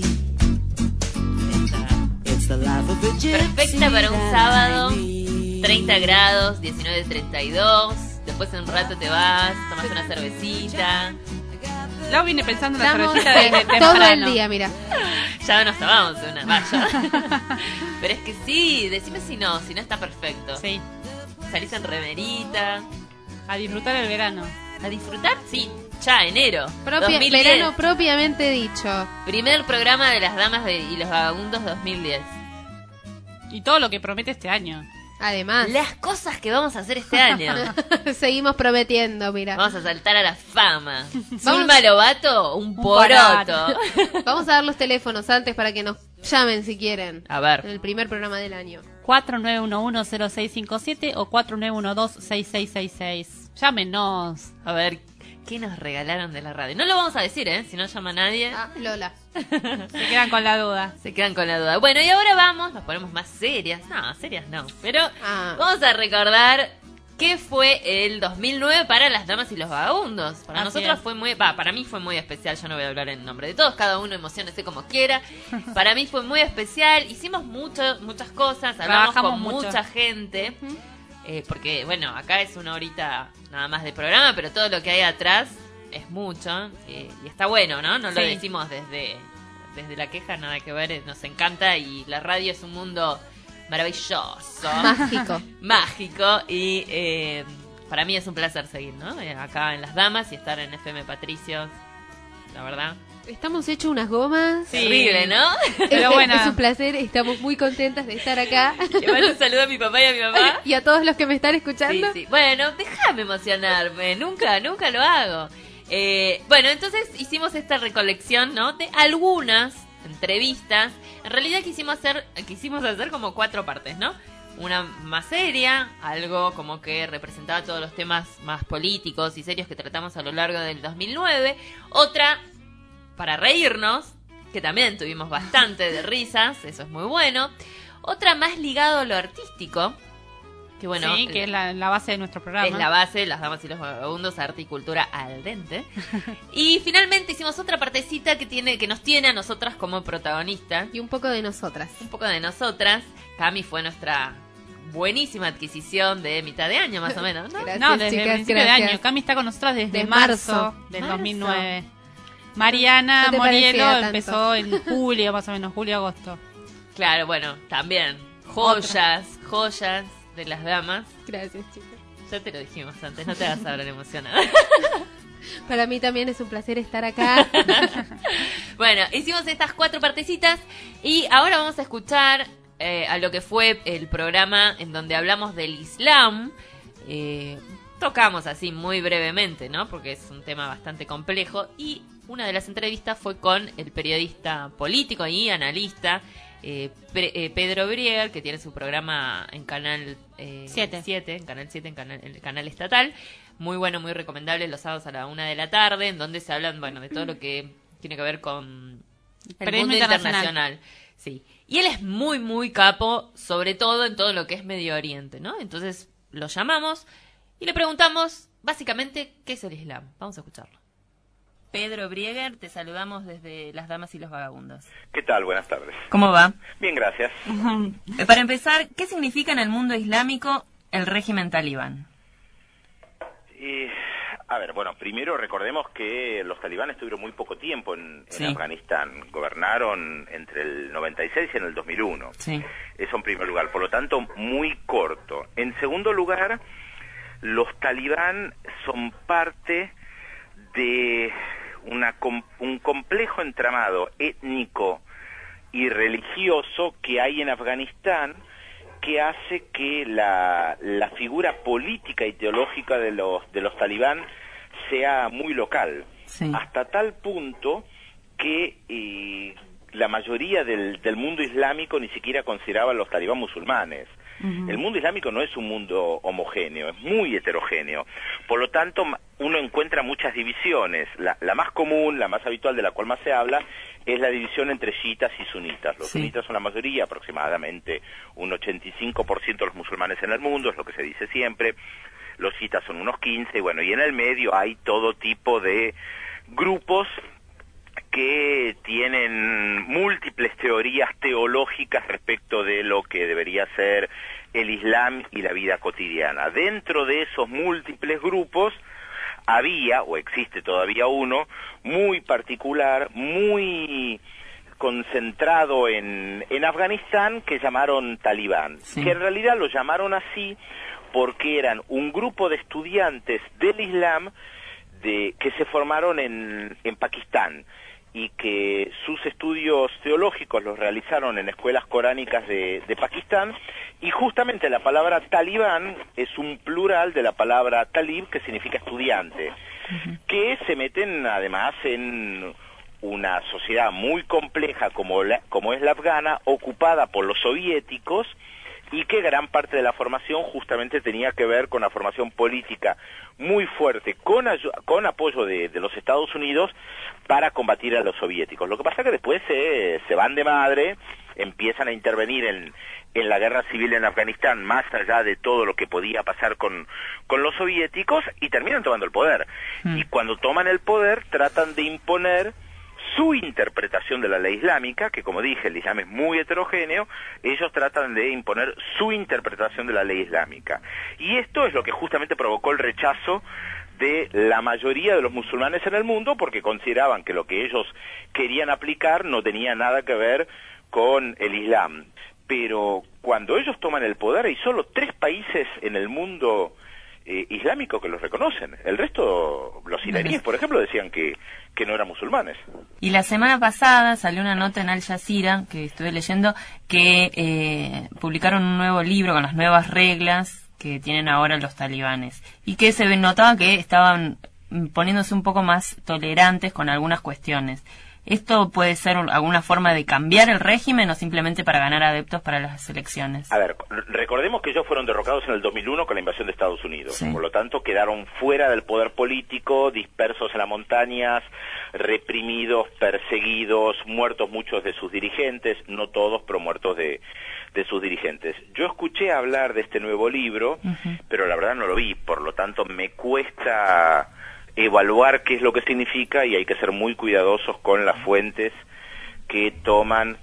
It's the life of a gypsy Perfecta para un that sábado, I need. 30 grados, 19:32. Después en un rato te vas, tomas una cervecita. Lo vine pensando en la Estamos cervecita desde todo temprano. el día, mira. Ya nos tomamos una, vaya. Pero es que sí, decime si no está perfecto. Sí, Salís en remerita. a disfrutar el verano. ¿A disfrutar? Sí, ya, enero. 2010. Verano propiamente dicho. Primer programa de las damas y los vagabundos 2010. Y todo lo que promete este año. Además, Las cosas que vamos a hacer este año. seguimos prometiendo, mira. Vamos a saltar a la fama. Vamos- Zulma Lobato, un poroto. poroto. Vamos a dar los teléfonos antes para que nos llamen si quieren. A En ver. el primer programa del año. 4911-0657 o 4912-6666. Llámenos. A ver, ¿Qué nos regalaron de la radio? No lo vamos a decir, si no llama nadie. Ah, Lola. Se quedan con la duda. Se quedan con la duda. Bueno, y ahora nos ponemos más serias. No, serias no. Pero vamos a recordar qué fue el 2009 para las damas y los vagabundos. Para Así nosotros es. fue para mí fue muy especial. Yo no voy a hablar en nombre de todos, cada uno emociónese como quiera. Para mí fue muy especial. Hicimos muchas cosas, hablamos Trabajamos con mucho. mucha gente. Porque, bueno, acá es una horita nada más de programa, pero todo lo que hay atrás es mucho. Y está bueno, ¿no? No lo Sí. decimos desde la queja, nada que ver, nos encanta. Y la radio es un mundo maravilloso, mágico. Y para mí es un placer seguir, ¿no? Acá en Las Damas y estar en FM Patricios, la verdad. Estamos hechos unas gomas. Sí. Terrible, ¿no? Pero bueno. Es un placer, estamos muy contentas de estar acá. Le mando un saludo a mi papá y a mi mamá. Y a todos los que me están escuchando. Sí. Bueno, déjame emocionarme, nunca lo hago. Bueno, entonces hicimos esta recolección, ¿no? De algunas entrevistas. En realidad quisimos hacer como 4 partes, ¿no? Una más seria, algo como que representaba todos los temas más políticos y serios que tratamos a lo largo del 2009. Otra para reírnos, que también tuvimos bastante de risas, eso es muy bueno. Otra más ligado a lo artístico, que bueno, Sí, que es la base de nuestro programa. es la base, Las Damas y los Vagabundos, arte y cultura al dente. Y finalmente hicimos otra partecita que nos tiene a nosotras como protagonistas. Y un poco de nosotras. Un poco de nosotras. Cami fue nuestra buenísima adquisición de mitad de año, más o menos, ¿no? Gracias, No, desde chicas, el principio gracias. de año. Cami está con nosotras desde De marzo marzo. del Marzo. 2009. Mariana No te Morielo parecía tanto. empezó en julio, más o menos, julio-agosto. Claro, bueno, también. Joyas de las damas. Gracias, chicas. Ya te lo dijimos antes, no te hagas ahora emocionada. Para mí también es un placer estar acá. Bueno, hicimos estas 4 partecitas y ahora vamos a escuchar a lo que fue el programa en donde hablamos del Islam. Tocamos así muy brevemente, ¿no? Porque es un tema bastante complejo. Y una de las entrevistas fue con el periodista político y analista Pedro Brieger, que tiene su programa en Canal 7, en Canal 7, en el canal estatal. Muy bueno, muy recomendable, los sábados a la 1 de la tarde, en donde se hablan, bueno, de todo lo que tiene que ver con el Periodismo mundo internacional. internacional. Sí. Y él es muy, muy capo, sobre todo en todo lo que es Medio Oriente, ¿no? Entonces lo llamamos y le preguntamos, básicamente, ¿qué es el Islam? Vamos a escucharlo. Pedro Brieger, te saludamos desde Las Damas y los Vagabundos. ¿Qué tal? Buenas tardes. ¿Cómo va? Bien, gracias. Para empezar, ¿qué significa en el mundo islámico el régimen talibán? A ver, bueno, primero recordemos que los talibanes estuvieron muy poco tiempo en Sí. Afganistán. Gobernaron entre el 96 y en el 2001. Sí. Eso en primer lugar. Por lo tanto, muy corto. En segundo lugar, los talibán son parte de un complejo entramado étnico y religioso que hay en Afganistán, que hace que la figura política y teológica de los talibán sea muy local, hasta tal punto que la mayoría del mundo islámico ni siquiera consideraba a los talibán musulmanes. El mundo islámico no es un mundo homogéneo, es muy heterogéneo. Por lo tanto, uno encuentra muchas divisiones. La más común, la más habitual, de la cual más se habla, es la división entre chiitas y sunitas. Los sunitas son la mayoría, aproximadamente un 85% de los musulmanes en el mundo, es lo que se dice siempre. Los chiitas son unos 15, y bueno, y en el medio hay todo tipo de grupos que tienen múltiples teorías teológicas respecto de lo que debería ser el Islam y la vida cotidiana. Dentro de esos múltiples grupos había, o existe todavía uno, muy particular, muy concentrado en Afganistán, que llamaron talibán, que en realidad lo llamaron así porque eran un grupo de estudiantes del Islam que se formaron en Pakistán, y que sus estudios teológicos los realizaron en escuelas coránicas de Pakistán, y justamente la palabra talibán es un plural de la palabra talib, que significa estudiante, que se meten además en una sociedad muy compleja como es la afgana, ocupada por los soviéticos, y que gran parte de la formación justamente tenía que ver con la formación política muy fuerte, con apoyo de los Estados Unidos para combatir a los soviéticos. Lo que pasa es que después se van de madre, empiezan a intervenir en la guerra civil en Afganistán, más allá de todo lo que podía pasar con los soviéticos, y terminan tomando el poder. Y cuando toman el poder, tratan de imponer su interpretación de la ley islámica, que como dije, el Islam es muy heterogéneo, ellos tratan de imponer su interpretación de la ley islámica. Y esto es lo que justamente provocó el rechazo de la mayoría de los musulmanes en el mundo, porque consideraban que lo que ellos querían aplicar no tenía nada que ver con el Islam. Pero cuando ellos toman el poder, hay solo 3 países en el mundo islámico que los reconocen. El resto, los iraníes, por ejemplo, decían que no eran musulmanes. Y la semana pasada salió una nota en Al Jazeera, que estuve leyendo, que publicaron un nuevo libro con las nuevas reglas que tienen ahora los talibanes, y que se notaba que estaban poniéndose un poco más tolerantes con algunas cuestiones. ¿Esto puede ser alguna forma de cambiar el régimen o simplemente para ganar adeptos para las elecciones? A ver, recordemos que ellos fueron derrocados en el 2001 con la invasión de Estados Unidos. Sí. Por lo tanto, quedaron fuera del poder político, dispersos en las montañas, reprimidos, perseguidos, muertos muchos de sus dirigentes, no todos, pero muertos de sus dirigentes. Yo escuché hablar de este nuevo libro, pero la verdad no lo vi, por lo tanto me cuesta evaluar qué es lo que significa, y hay que ser muy cuidadosos con las fuentes que toman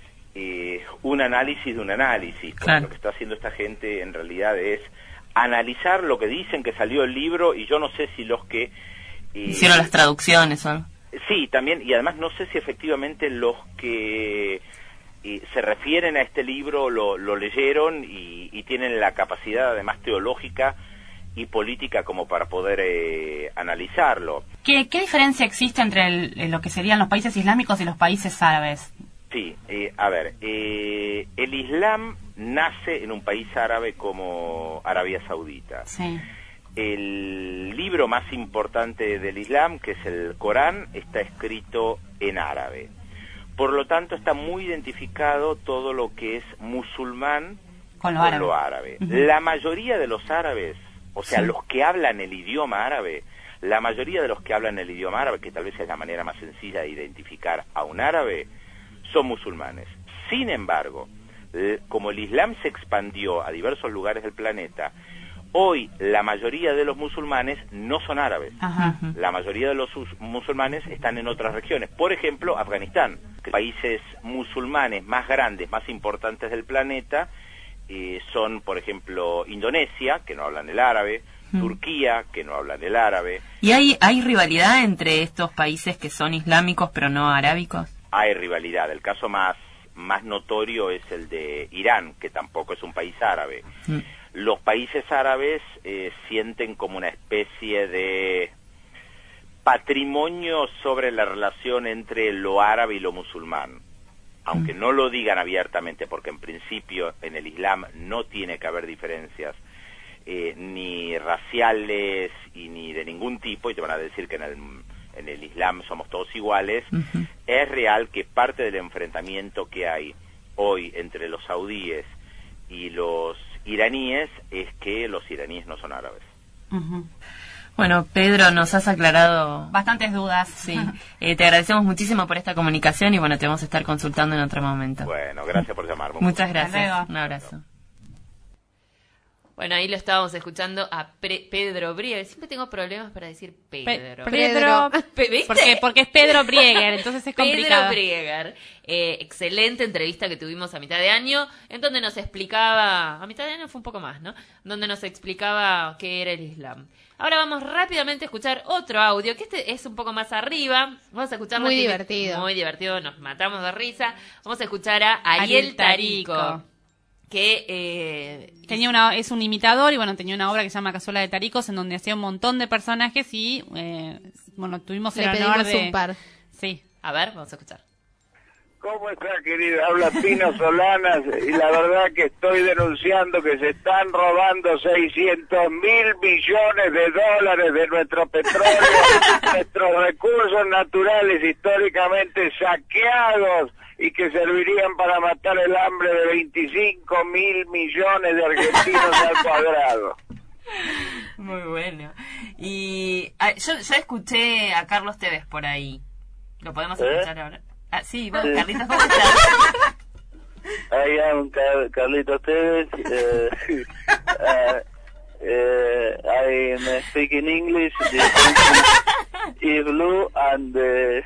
un análisis de un análisis. Claro. Lo que está haciendo esta gente en realidad es analizar lo que dicen que salió el libro, y yo no sé si los que hicieron las traducciones o algo. Sí, también, y además no sé si efectivamente los que se refieren a este libro lo leyeron y tienen la capacidad además teológica y política como para poder analizarlo. ¿Qué diferencia existe entre lo que serían los países islámicos y los países árabes? Sí, a ver, el Islam nace en un país árabe como Arabia Saudita. Sí. El libro más importante del Islam, que es el Corán, está escrito en árabe. Por lo tanto, está muy identificado todo lo que es musulmán Con lo árabe. La mayoría de los árabes, o sea, los que hablan el idioma árabe, la mayoría de los que hablan el idioma árabe, que tal vez es la manera más sencilla de identificar a un árabe, son musulmanes. Sin embargo, como el Islam se expandió a diversos lugares del planeta, hoy la mayoría de los musulmanes no son árabes. Ajá. La mayoría de los musulmanes están en otras regiones. Por ejemplo, Afganistán, países musulmanes más grandes, más importantes del planeta, son, por ejemplo, Indonesia, que no hablan el árabe, Turquía, que no hablan el árabe. ¿Y hay rivalidad entre estos países que son islámicos pero no arábicos? Hay rivalidad. El caso más notorio es el de Irán, que tampoco es un país árabe. Los países árabes sienten como una especie de patrimonio sobre la relación entre lo árabe y lo musulmán. Aunque no lo digan abiertamente, porque en principio en el Islam no tiene que haber diferencias ni raciales y ni de ningún tipo, y te van a decir que en el Islam somos todos iguales. Es real que parte del enfrentamiento que hay hoy entre los saudíes y los iraníes es que los iraníes no son árabes. Bueno, Pedro, nos has aclarado bastantes dudas. Sí. Te agradecemos muchísimo por esta comunicación y bueno, te vamos a estar consultando en otro momento. Bueno, gracias por llamarme. Muchas Hasta gracias. luego. Un abrazo. Bueno, ahí lo estábamos escuchando a Pedro Brieger. Siempre tengo problemas para decir Pedro. Pedro, ¿Viste? porque es Pedro Brieger, entonces es complicado. Pedro Brieger. Excelente entrevista que tuvimos a mitad de año, en donde nos explicaba, a mitad de año fue un poco más, ¿no? Donde nos explicaba qué era el Islam. Ahora vamos rápidamente a escuchar otro audio, que este es un poco más arriba. Vamos a escuchar Muy divertido. Muy divertido, nos matamos de risa. Vamos a escuchar a Ariel Tarico, que es un imitador y bueno, tenía una obra que se llama Cazuela de Taricos, en donde hacía un montón de personajes y bueno, tuvimos el Le honor pedimos de... un par. Sí. A ver, vamos a escuchar. ¿Cómo está, querida? Habla Pino Solanas, y la verdad que estoy denunciando que se están robando 600.000 millones de dólares de nuestro petróleo, nuestros recursos naturales históricamente saqueados y que servirían para matar el hambre de 25.000 millones de argentinos al cuadrado. Muy bueno. Y yo escuché a Carlos Tevez por ahí. ¿Lo podemos escuchar ahora? Ah, sí, vos, Carlitos, ¿cómo estás? I am Carlitos Tevez. I'm speaking English. Is blue and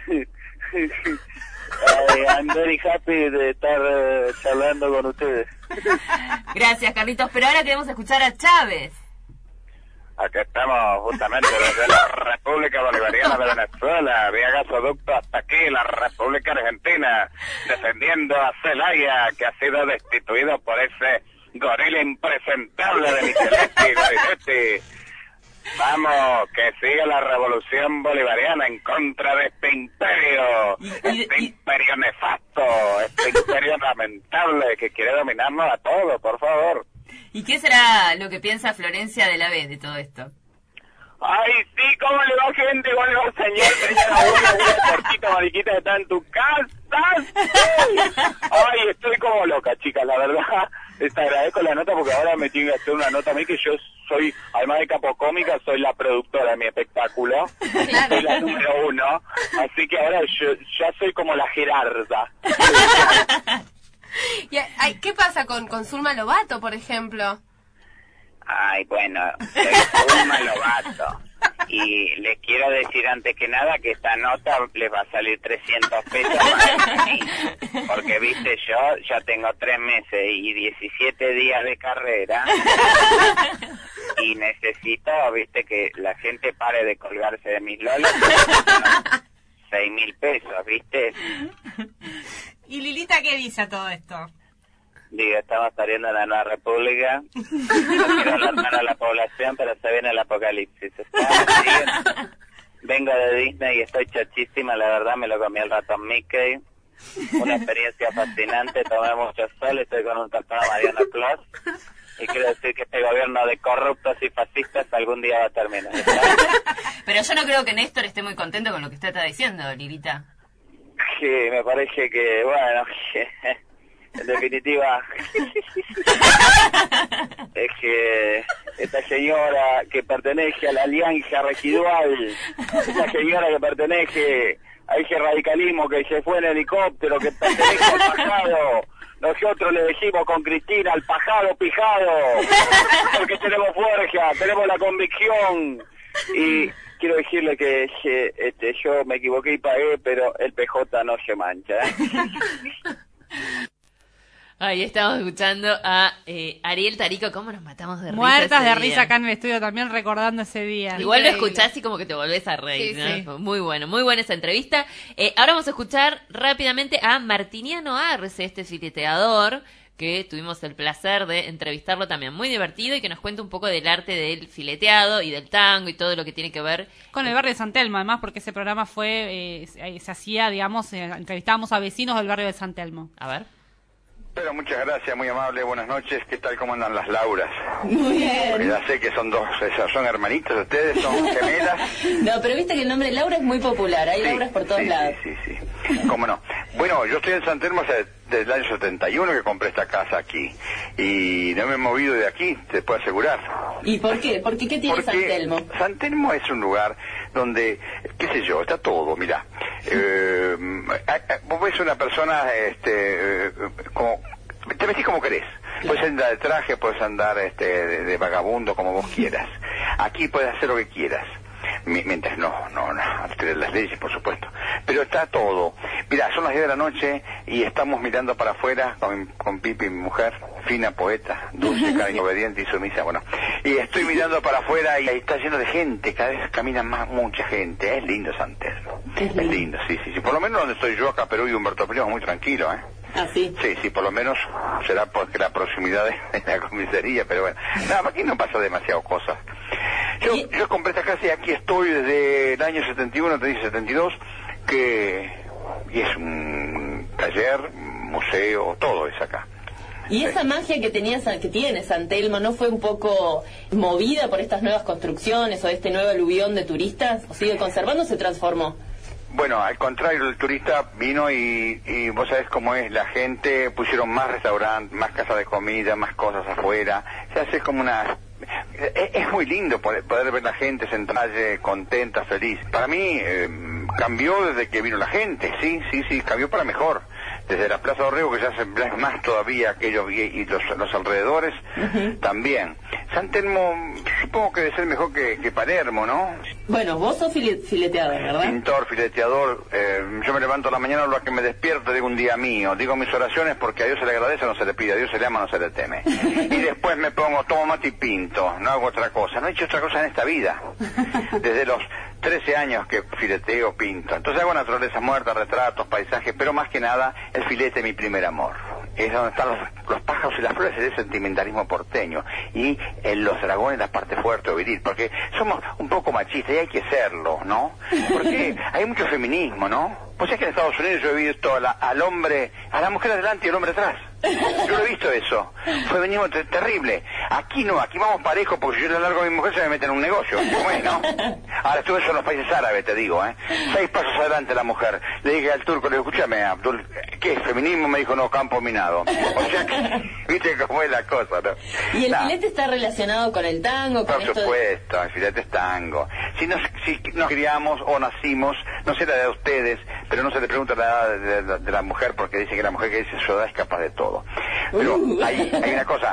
I'm very happy de estar charlando con ustedes. Gracias, Carlitos. Pero ahora queremos escuchar a Chávez. Acá estamos justamente desde la República Bolivariana de Venezuela, vía gasoducto hasta aquí, la República Argentina, defendiendo a Zelaya, que ha sido destituido por ese gorila impresentable de Micheletti, Guaidetti. Vamos, que siga la revolución bolivariana en contra de este imperio, imperio nefasto, este imperio lamentable que quiere dominarnos a todos, por favor. ¿Y qué será lo que piensa Florencia de la Vez de todo esto? Ay, sí, ¿cómo le va, gente? ¿Cómo le va, señora, cortita, mariquita, que está en tu casa? Sí. Ay, estoy como loca, chicas, la verdad. Les agradezco la nota porque ahora me tiene que hacer una nota a mí, que yo soy, además de capocómica, soy la productora de mi espectáculo. Claro. Soy la número 1. Así que ahora yo ya soy como la Gerarda. ¿Qué pasa con Zulma Lobato, por ejemplo? Ay, bueno, soy Zulma Lobato. Y les quiero decir antes que nada que esta nota les va a salir 300 pesos más de mí. Porque, viste, yo ya tengo 3 meses y 17 días de carrera. Y necesito, viste, que la gente pare de colgarse de mis lolas. 6.000 pesos, viste. ¿Y Lilita qué dice a todo esto? Digo, estamos saliendo de la nueva república. No quiero alarmar a la población, pero se viene el apocalipsis. Vengo de Disney y estoy chachísima, la verdad, me lo comí el ratón Mickey. Una experiencia fascinante, tomé mucho sol, estoy con un tapado Mariano Claus. Y quiero decir que este gobierno de corruptos y fascistas algún día va a terminar. Pero yo no creo que Néstor esté muy contento con lo que usted está diciendo, Lilita. Sí, me parece que, bueno, en definitiva, es que esta señora que pertenece a la Alianza Residual, esta señora que pertenece a ese radicalismo que se fue en helicóptero, que pertenece al pasado, nosotros le decimos con Cristina, al pajado pijado, porque tenemos fuerza, tenemos la convicción. Y quiero decirle que yo me equivoqué y pagué, pero el PJ no se mancha, ¿eh? Ahí estamos escuchando a Ariel Tarico. ¿Cómo nos matamos de risa? Muertas de risa acá en el estudio también recordando ese día. Igual lo escuchás y como que te volvés a reír, sí, ¿no? Sí. Muy buena esa entrevista. Ahora vamos a escuchar rápidamente a Martiniano Arce, este fileteador, que tuvimos el placer de entrevistarlo también. Muy divertido y que nos cuenta un poco del arte del fileteado y del tango y todo lo que tiene que ver con el barrio de San Telmo, además, porque ese programa fue, se hacía, digamos, entrevistábamos a vecinos del barrio de San Telmo. A ver. Pero muchas gracias, muy amable, buenas noches. ¿Qué tal? ¿Cómo andan las Lauras? Muy bien. Porque ya sé que son son hermanitas ustedes, son gemelas. No, pero viste que el nombre Laura es muy popular, hay Lauras por todos lados. Sí. ¿Cómo no? Bueno, yo estoy en San Telmo desde el año 71 que compré esta casa aquí. Y no me he movido de aquí, te puedo asegurar. ¿Y por qué? ¿Por qué? ¿Qué tiene San Telmo? San Telmo es un lugar donde, qué sé yo, está todo, mirá. Vos ves una persona, como, te vestís como querés. Puedes andar de traje, puedes andar de vagabundo, como vos quieras. Aquí puedes hacer lo que quieras. Mientras no alteres las leyes, por supuesto. Pero está todo. Mirá, son las 10 de la noche y estamos mirando para afuera con Pipi, mi mujer, fina, poeta, dulce, cariño, obediente y sumisa, bueno. Y estoy mirando para afuera y ahí está lleno de gente, cada vez camina mucha gente. Es lindo San Telmo. Es lindo, sí. Por lo menos donde estoy yo, acá Perú y Humberto Primo, es muy tranquilo, ¿eh? ¿Ah, sí? Sí, por lo menos será porque la proximidad de la comisaría, pero bueno. Nada, aquí no pasa demasiado cosas. Yo compré esta casa y aquí estoy desde el año 71, te dice 72, y es un taller, museo, todo es acá. ¿Y esa magia que tiene San Telmo no fue un poco movida por estas nuevas construcciones o este nuevo aluvión de turistas? ¿O sigue conservando o se transformó? Bueno, al contrario, el turista vino y vos sabés cómo es la gente, pusieron más restaurantes, más casas de comida, más cosas afuera, se hace como una... Es muy lindo poder ver la gente sentada contenta, feliz. Para mí cambió desde que vino la gente, sí, cambió para mejor. Desde la Plaza Dorrego, que ya se es más todavía aquellos y los alrededores, también. San Telmo supongo que debe ser mejor que Palermo, ¿no? Bueno, vos sos fileteador, ¿verdad? Pintor, fileteador. Yo me levanto a la mañana, lo que me despierto, digo un día mío. Digo mis oraciones porque a Dios se le agradece, no se le pide. A Dios se le ama, no se le teme. Y después me pongo, tomo mate y pinto. No hago otra cosa. No he hecho otra cosa en esta vida. Desde los 13 años que fileteo, pinto. Entonces hago naturaleza muerta, retratos, paisajes, pero más que nada el filete es mi primer amor. Es donde están los pájaros y las flores, es el sentimentalismo porteño. Y en los dragones la parte fuerte o viril, porque somos un poco machistas y hay que serlo, ¿no? Porque hay mucho feminismo, ¿no? Pues es que en Estados Unidos yo he visto al hombre, a la mujer adelante y al hombre atrás. Yo lo he visto eso. Feminismo terrible. Aquí no, aquí vamos parejos porque si yo le largo a mi mujer se me mete en un negocio. ¿Cómo es, no? Ahora estuve eso en los países árabes, te digo, 6 pasos adelante la mujer. Le dije al turco, le digo, escúchame, Abdul, ¿qué es feminismo? Me dijo, no, campo minado. O sea que, viste cómo es la cosa, ¿no? ¿Y el filete está relacionado con el tango? Con Por supuesto, el filete es tango. Si nos criamos o nacimos, no sé la edad de ustedes, pero no se le pregunta la edad de la mujer porque dice que la mujer que dice su edad es capaz de todo. Pero hay una cosa,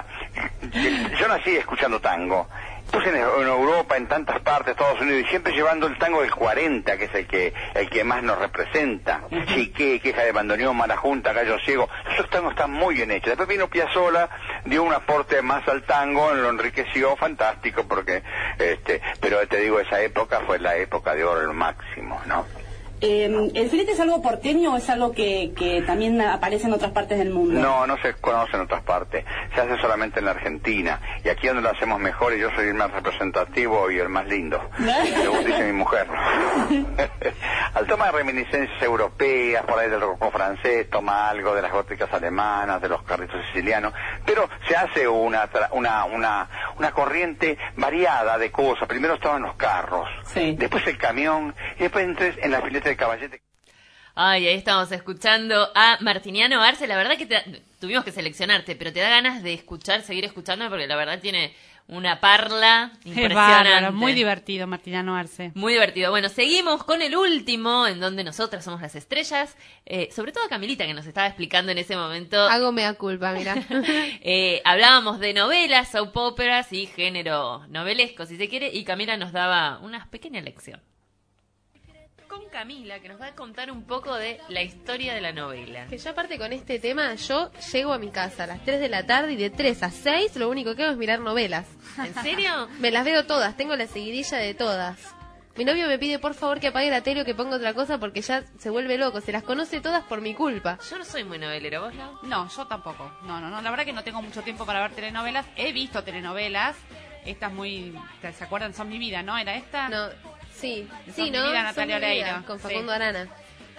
yo nací escuchando tango, pues en Europa, en tantas partes, Estados Unidos, y siempre llevando el tango del 40, que es el que más nos representa. Chiqué, Queja de Bandoneón, Mala Junta, Gallo Ciego, esos tangos están muy bien hechos. Después vino Piazzolla, dio un aporte más al tango, lo enriqueció, fantástico, porque pero te digo, esa época fue la época de oro, el máximo, ¿no? ¿El filete es algo porteño o es algo que también aparece en otras partes del mundo? No se conoce en otras partes. Se hace solamente en la Argentina. Y aquí donde lo hacemos mejor, y yo soy el más representativo y el más lindo. Según dice mi mujer. Al toma de reminiscencias europeas, por ahí del rococó francés, toma algo de las góticas alemanas, de los carritos sicilianos. Pero se hace una corriente variada de cosas. Primero estaban los carros. Sí. Después el camión. Y después entres en la fileta de caballete. Ay, ahí estamos escuchando a Martiniano Arce. La verdad que tuvimos que seleccionarte, pero te da ganas de seguir escuchando, porque la verdad tiene una parla impresionante. Bárbaro, muy divertido Martiniano Arce. Muy divertido. Bueno, seguimos con el último, en donde nosotras somos las estrellas. Sobre todo Camilita, que nos estaba explicando en ese momento. Hago mea culpa, mira. Hablábamos de novelas, soap operas y género novelesco, si se quiere, y Camila nos daba una pequeña lección. Con Camila, que nos va a contar un poco de la historia de la novela. Que yo aparte con este tema, yo llego a mi casa a las 3 de la tarde y de 3 a 6 lo único que hago es mirar novelas. ¿En serio? Me las veo todas, tengo la seguidilla de todas. Mi novio me pide por favor que apague la tele o que ponga otra cosa porque ya se vuelve loco, se las conoce todas por mi culpa. Yo no soy muy novelero, ¿vos no? No, yo tampoco. No, la verdad que no tengo mucho tiempo para ver telenovelas. He visto telenovelas, estas ¿se acuerdan? Son mi vida, ¿no? ¿Era esta? No. Sí, ¿no? Vida, Natalia Oreiro, con Facundo Arana.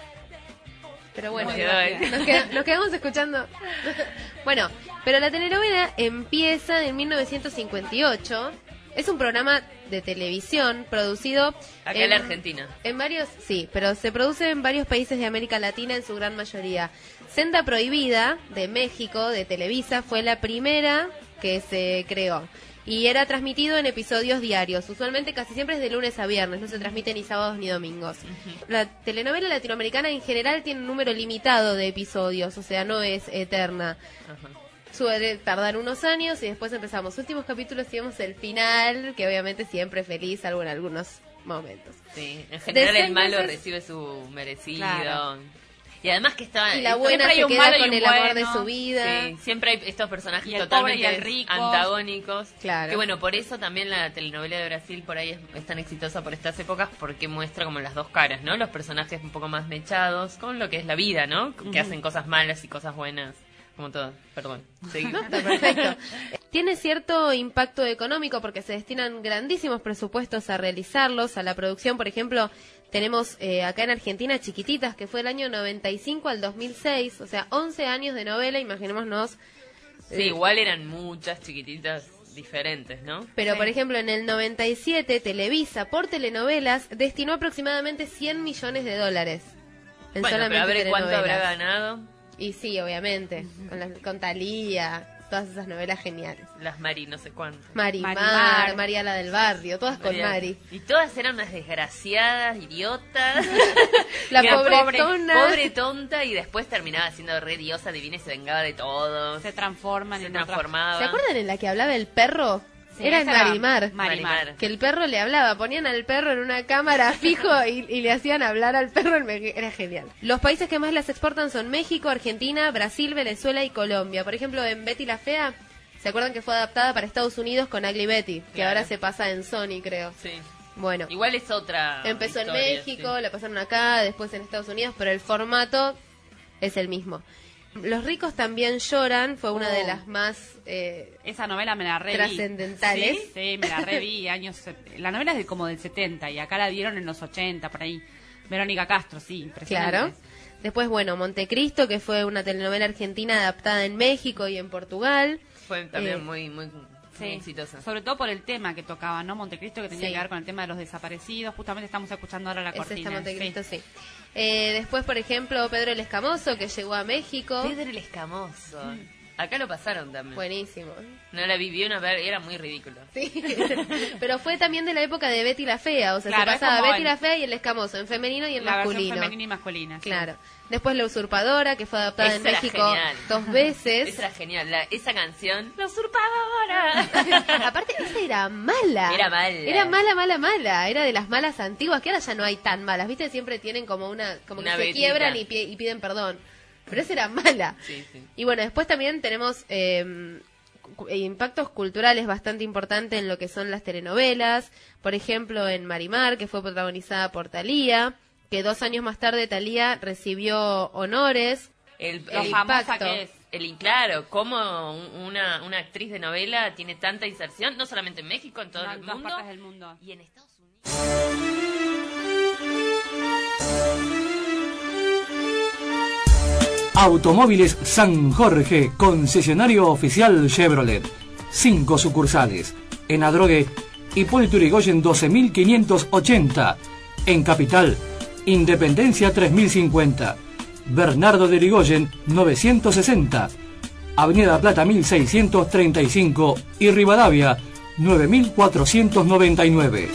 Pero bueno, nos quedamos escuchando. Bueno, pero la telenovela empieza en 1958. Es un programa de televisión producido acá en la Argentina. En varios, sí, pero se produce en varios países de América Latina en su gran mayoría. Senda Prohibida de México, de Televisa, fue la primera que se creó. Y era transmitido en episodios diarios. Usualmente casi siempre es de lunes a viernes, no se transmite ni sábados ni domingos. La telenovela latinoamericana en general tiene un número limitado de episodios, o sea, no es eterna. Suele tardar unos años y después empezamos últimos capítulos y vemos el final, que obviamente siempre feliz, salvo en algunos momentos. Sí, en general el malo recibe su merecido. Claro. Y además que está... Y la buena se queda con el amor de su vida. Sí, siempre hay estos personajes totalmente antagónicos. Claro. Que bueno, por eso también la telenovela de Brasil por ahí es tan exitosa por estas épocas, porque muestra como las dos caras, ¿no? Los personajes un poco más mechados con lo que es la vida, ¿no? Que hacen cosas malas y cosas buenas. Como todo, perdón. No, está perfecto. Tiene cierto impacto económico porque se destinan grandísimos presupuestos a realizarlos, a la producción. Por ejemplo, tenemos acá en Argentina Chiquititas, que fue del año 95 al 2006, o sea, 11 años de novela, imaginémonos. Sí, igual eran muchas chiquititas. diferentes, ¿no? Pero, Sí. por ejemplo, en el 97, Televisa, por telenovelas, destinó aproximadamente $100 millones en Bueno, solamente pero a ver cuánto habrá telenovelas. ganado Y sí, obviamente, con Thalía, todas esas novelas geniales. las Mari, no sé cuánto. Marimar, María la del Barrio, todas con María- Mari. Y todas eran unas desgraciadas, idiotas. La Que era pobretona. Pobre tonta, y después terminaba siendo re diosa divina y se vengaba de todo. Se transforman Se en otra- transformaba. ¿Se acuerdan en la que hablaba el perro? Sí, Era esa era Marimar. Marimar. Que el perro le hablaba, ponían al perro en una cámara fijo y le hacían hablar al perro, era genial. Los países que más las exportan son México, Argentina, Brasil, Venezuela y Colombia. Por ejemplo, en Betty la Fea, ¿se acuerdan que fue adaptada para Estados Unidos con Ugly Betty? Que Claro. ahora se pasa en Sony, creo. Sí. Bueno, Igual es otra. empezó historia, en México, sí. la pasaron acá, después en Estados Unidos, pero el formato es el mismo. Los ricos también lloran, fue una de las más... Esa novela me la reví. Trascendentales. ¿Sí? Sí, me la reví la novela es como del 70 y acá la dieron en los 80, por ahí. Verónica Castro, sí, impresionante. Claro. Después, bueno, Montecristo, que fue una telenovela argentina adaptada en México y en Portugal. Fue también Eh, muy Sí, exitosa. sobre todo por el tema que tocaba, ¿no? Montecristo, que tenía Sí. que ver con el tema de los desaparecidos. Justamente estamos escuchando ahora la Es cortina. esta Montecristo, sí. sí. Después, por ejemplo, Pedro el Escamoso, que llegó a México. Pedro el Escamoso. Acá lo pasaron también. Buenísimo. No la vivió una vez, era muy ridículo. Sí. Pero fue también de la época de Betty la Fea, o sea, Claro, se es pasaba como Betty el- la Fea y el Escamoso, en femenino y en La versión masculino. femenina y masculina. sí. Claro. Después La Usurpadora, que fue adaptada en Esa era México genial. 2 veces. Esa era genial. Esa canción, La Usurpadora. Aparte, esa era mala. Era mala. Era mala. Era de las malas antiguas, que ahora ya no hay tan malas. ¿Viste? Siempre tienen como como que Una se vetita. quiebran y piden perdón. Pero esa era mala. Sí, sí. Y bueno, después también tenemos impactos culturales bastante importantes en lo que son las telenovelas. Por ejemplo, en Marimar, que fue protagonizada por Thalía, que 2 años más tarde Thalía recibió honores. Lo El famosa impacto. que es. Claro, como una actriz de novela tiene tanta inserción, no solamente en México, en todo No, el en todas mundo. partes del mundo. Y en Estados Unidos. Automóviles San Jorge, concesionario oficial Chevrolet. 5 sucursales. En Adrogué, Hipólito Yrigoyen 12.580. En Capital, Independencia 3050. Bernardo de Yrigoyen 960. Avenida Plata 1635 y Rivadavia 9499.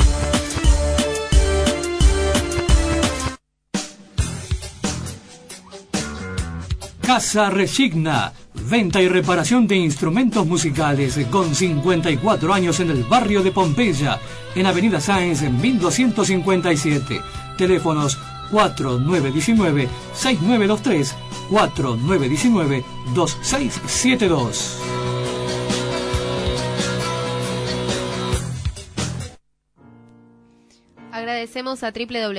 Casa Resigna, venta y reparación de instrumentos musicales con 54 años en el barrio de Pompeya, en Avenida Sáenz en 1257. Teléfonos 4919-6923, 4919-2672. Agradecemos a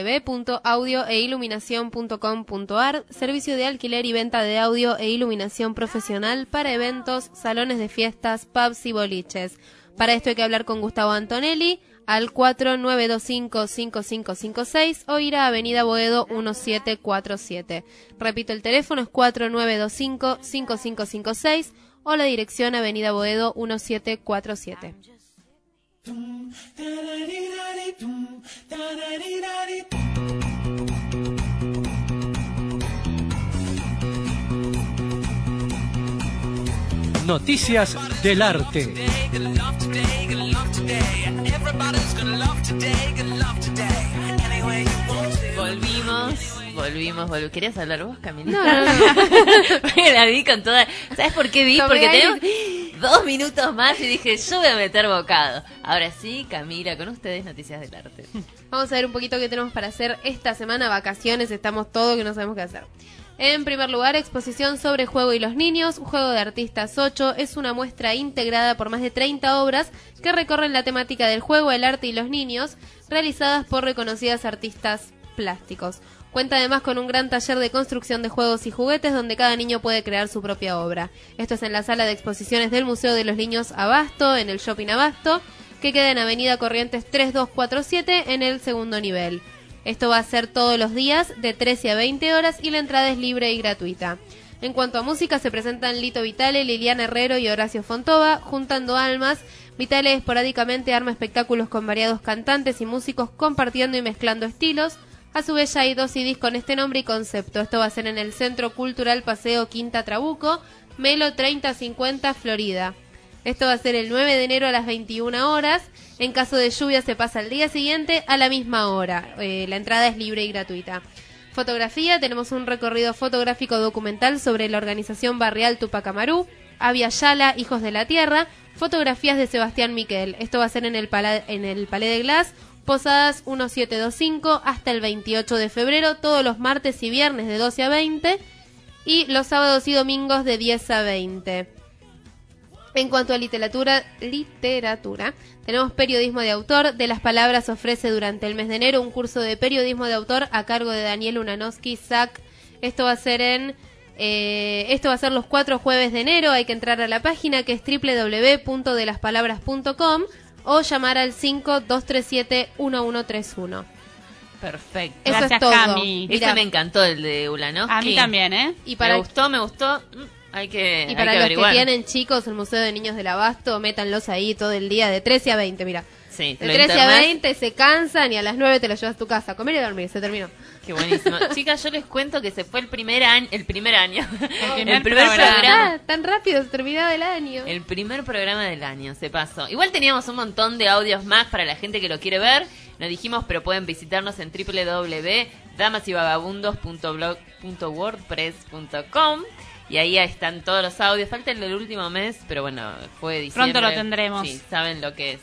www.audioeiluminacion.com.ar, servicio de alquiler y venta de audio e iluminación profesional para eventos, salones de fiestas, pubs y boliches. Para esto hay que hablar con Gustavo Antonelli al 4925-5556 o ir a Avenida Boedo 1747. Repito, el teléfono es 4925-5556 o la dirección Avenida Boedo 1747. Noticias del arte. Volvimos. ¿Querías hablar vos, Camila? No. Porque la vi con toda... ¿Sabes por qué vi? Tomé Porque aire. tenemos 2 minutos más y dije, yo voy a meter bocado. Ahora sí, Camila, con ustedes Noticias del Arte. Vamos a ver un poquito qué tenemos para hacer esta semana. Vacaciones, estamos todos que no sabemos qué hacer. En primer lugar, exposición sobre Juego y los niños. Juego de Artistas 8 es una muestra integrada por más de 30 obras que recorren la temática del juego, el arte y los niños, realizadas por reconocidas artistas plásticos. Cuenta además con un gran taller de construcción de juegos y juguetes donde cada niño puede crear su propia obra. Esto es en la sala de exposiciones del Museo de los Niños Abasto, en el Shopping Abasto, que queda en Avenida Corrientes 3247 en el segundo nivel. Esto va a ser todos los días de 13 a 20 horas y la entrada es libre y gratuita. En cuanto a música, se presentan Lito Vitale, Liliana Herrero y Horacio Fontova, juntando almas. Vitale esporádicamente arma espectáculos con variados cantantes y músicos compartiendo y mezclando estilos. A su vez ya hay 2 CDs con este nombre y concepto. Esto va a ser en el Centro Cultural Paseo Quinta Trabuco, Melo 3050, Florida. Esto va a ser el 9 de enero a las 21 horas. En caso de lluvia se pasa al día siguiente a la misma hora. La entrada es libre y gratuita. Fotografía, tenemos un recorrido fotográfico documental sobre la organización barrial Tupac Amaru, Avia Yala, Hijos de la Tierra, fotografías de Sebastián Miquel. Esto va a ser en el Palais de Glass, Posadas 1725, hasta el 28 de febrero, todos los martes y viernes de 12 a 20 y los sábados y domingos de 10 a 20. En cuanto a literatura, tenemos periodismo de autor. De las Palabras ofrece durante el mes de enero un curso de periodismo de autor a cargo de Daniel Unanowski, SAC. Esto va a ser los 4 jueves de enero. Hay que entrar a la página que es www.delaspalabras.com o llamar al 5237-1131. Perfecto. Eso Gracias, es todo. Cami. Ese me encantó, el de Ulanowski. A mí también, ¿eh? Y para, Me gustó. Hay que y para hay que los averiguar. que tienen chicos, el Museo de Niños del Abasto, métanlos ahí todo el día de 13 a 20, mira. Sí, De lo 13 a internás. 20 se cansan y a las 9 te lo llevas a tu casa. A comer y a dormir, se terminó. Qué buenísimo. Chicas, yo les cuento que se fue el primer año. El primer primer programa. Ah, tan rápido se terminaba el año. El primer programa del año, se pasó. Igual teníamos un montón de audios más para la gente que lo quiere ver. Nos dijimos, pero pueden visitarnos en www.damasyvagabundos.blog.wordpress.com y ahí están todos los audios. Falta el del último mes, pero bueno, fue diciembre. Pronto lo tendremos. Sí, saben lo que es.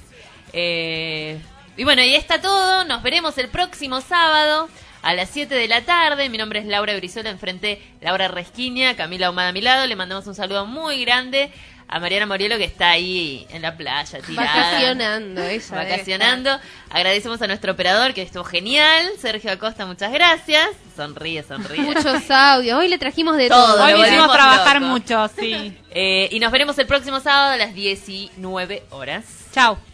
Y bueno, y está todo. Nos veremos el próximo sábado a las 7 de la tarde. Mi nombre es Laura Brizuela, enfrente Laura Resquiña, Camila Ahumada a mi lado. Le mandamos un saludo muy grande a Mariana Morielo, que está ahí en la playa tirada. Vacacionando, ella. Vacacionando. Agradecemos a nuestro operador, que estuvo genial. Sergio Acosta, muchas gracias. Sonríe. Muchos audios. Hoy le trajimos de Todo, todo. Hoy lo le hicimos volvemos trabajar loco. mucho, sí. Y nos veremos el próximo sábado a las 19 horas. Chao.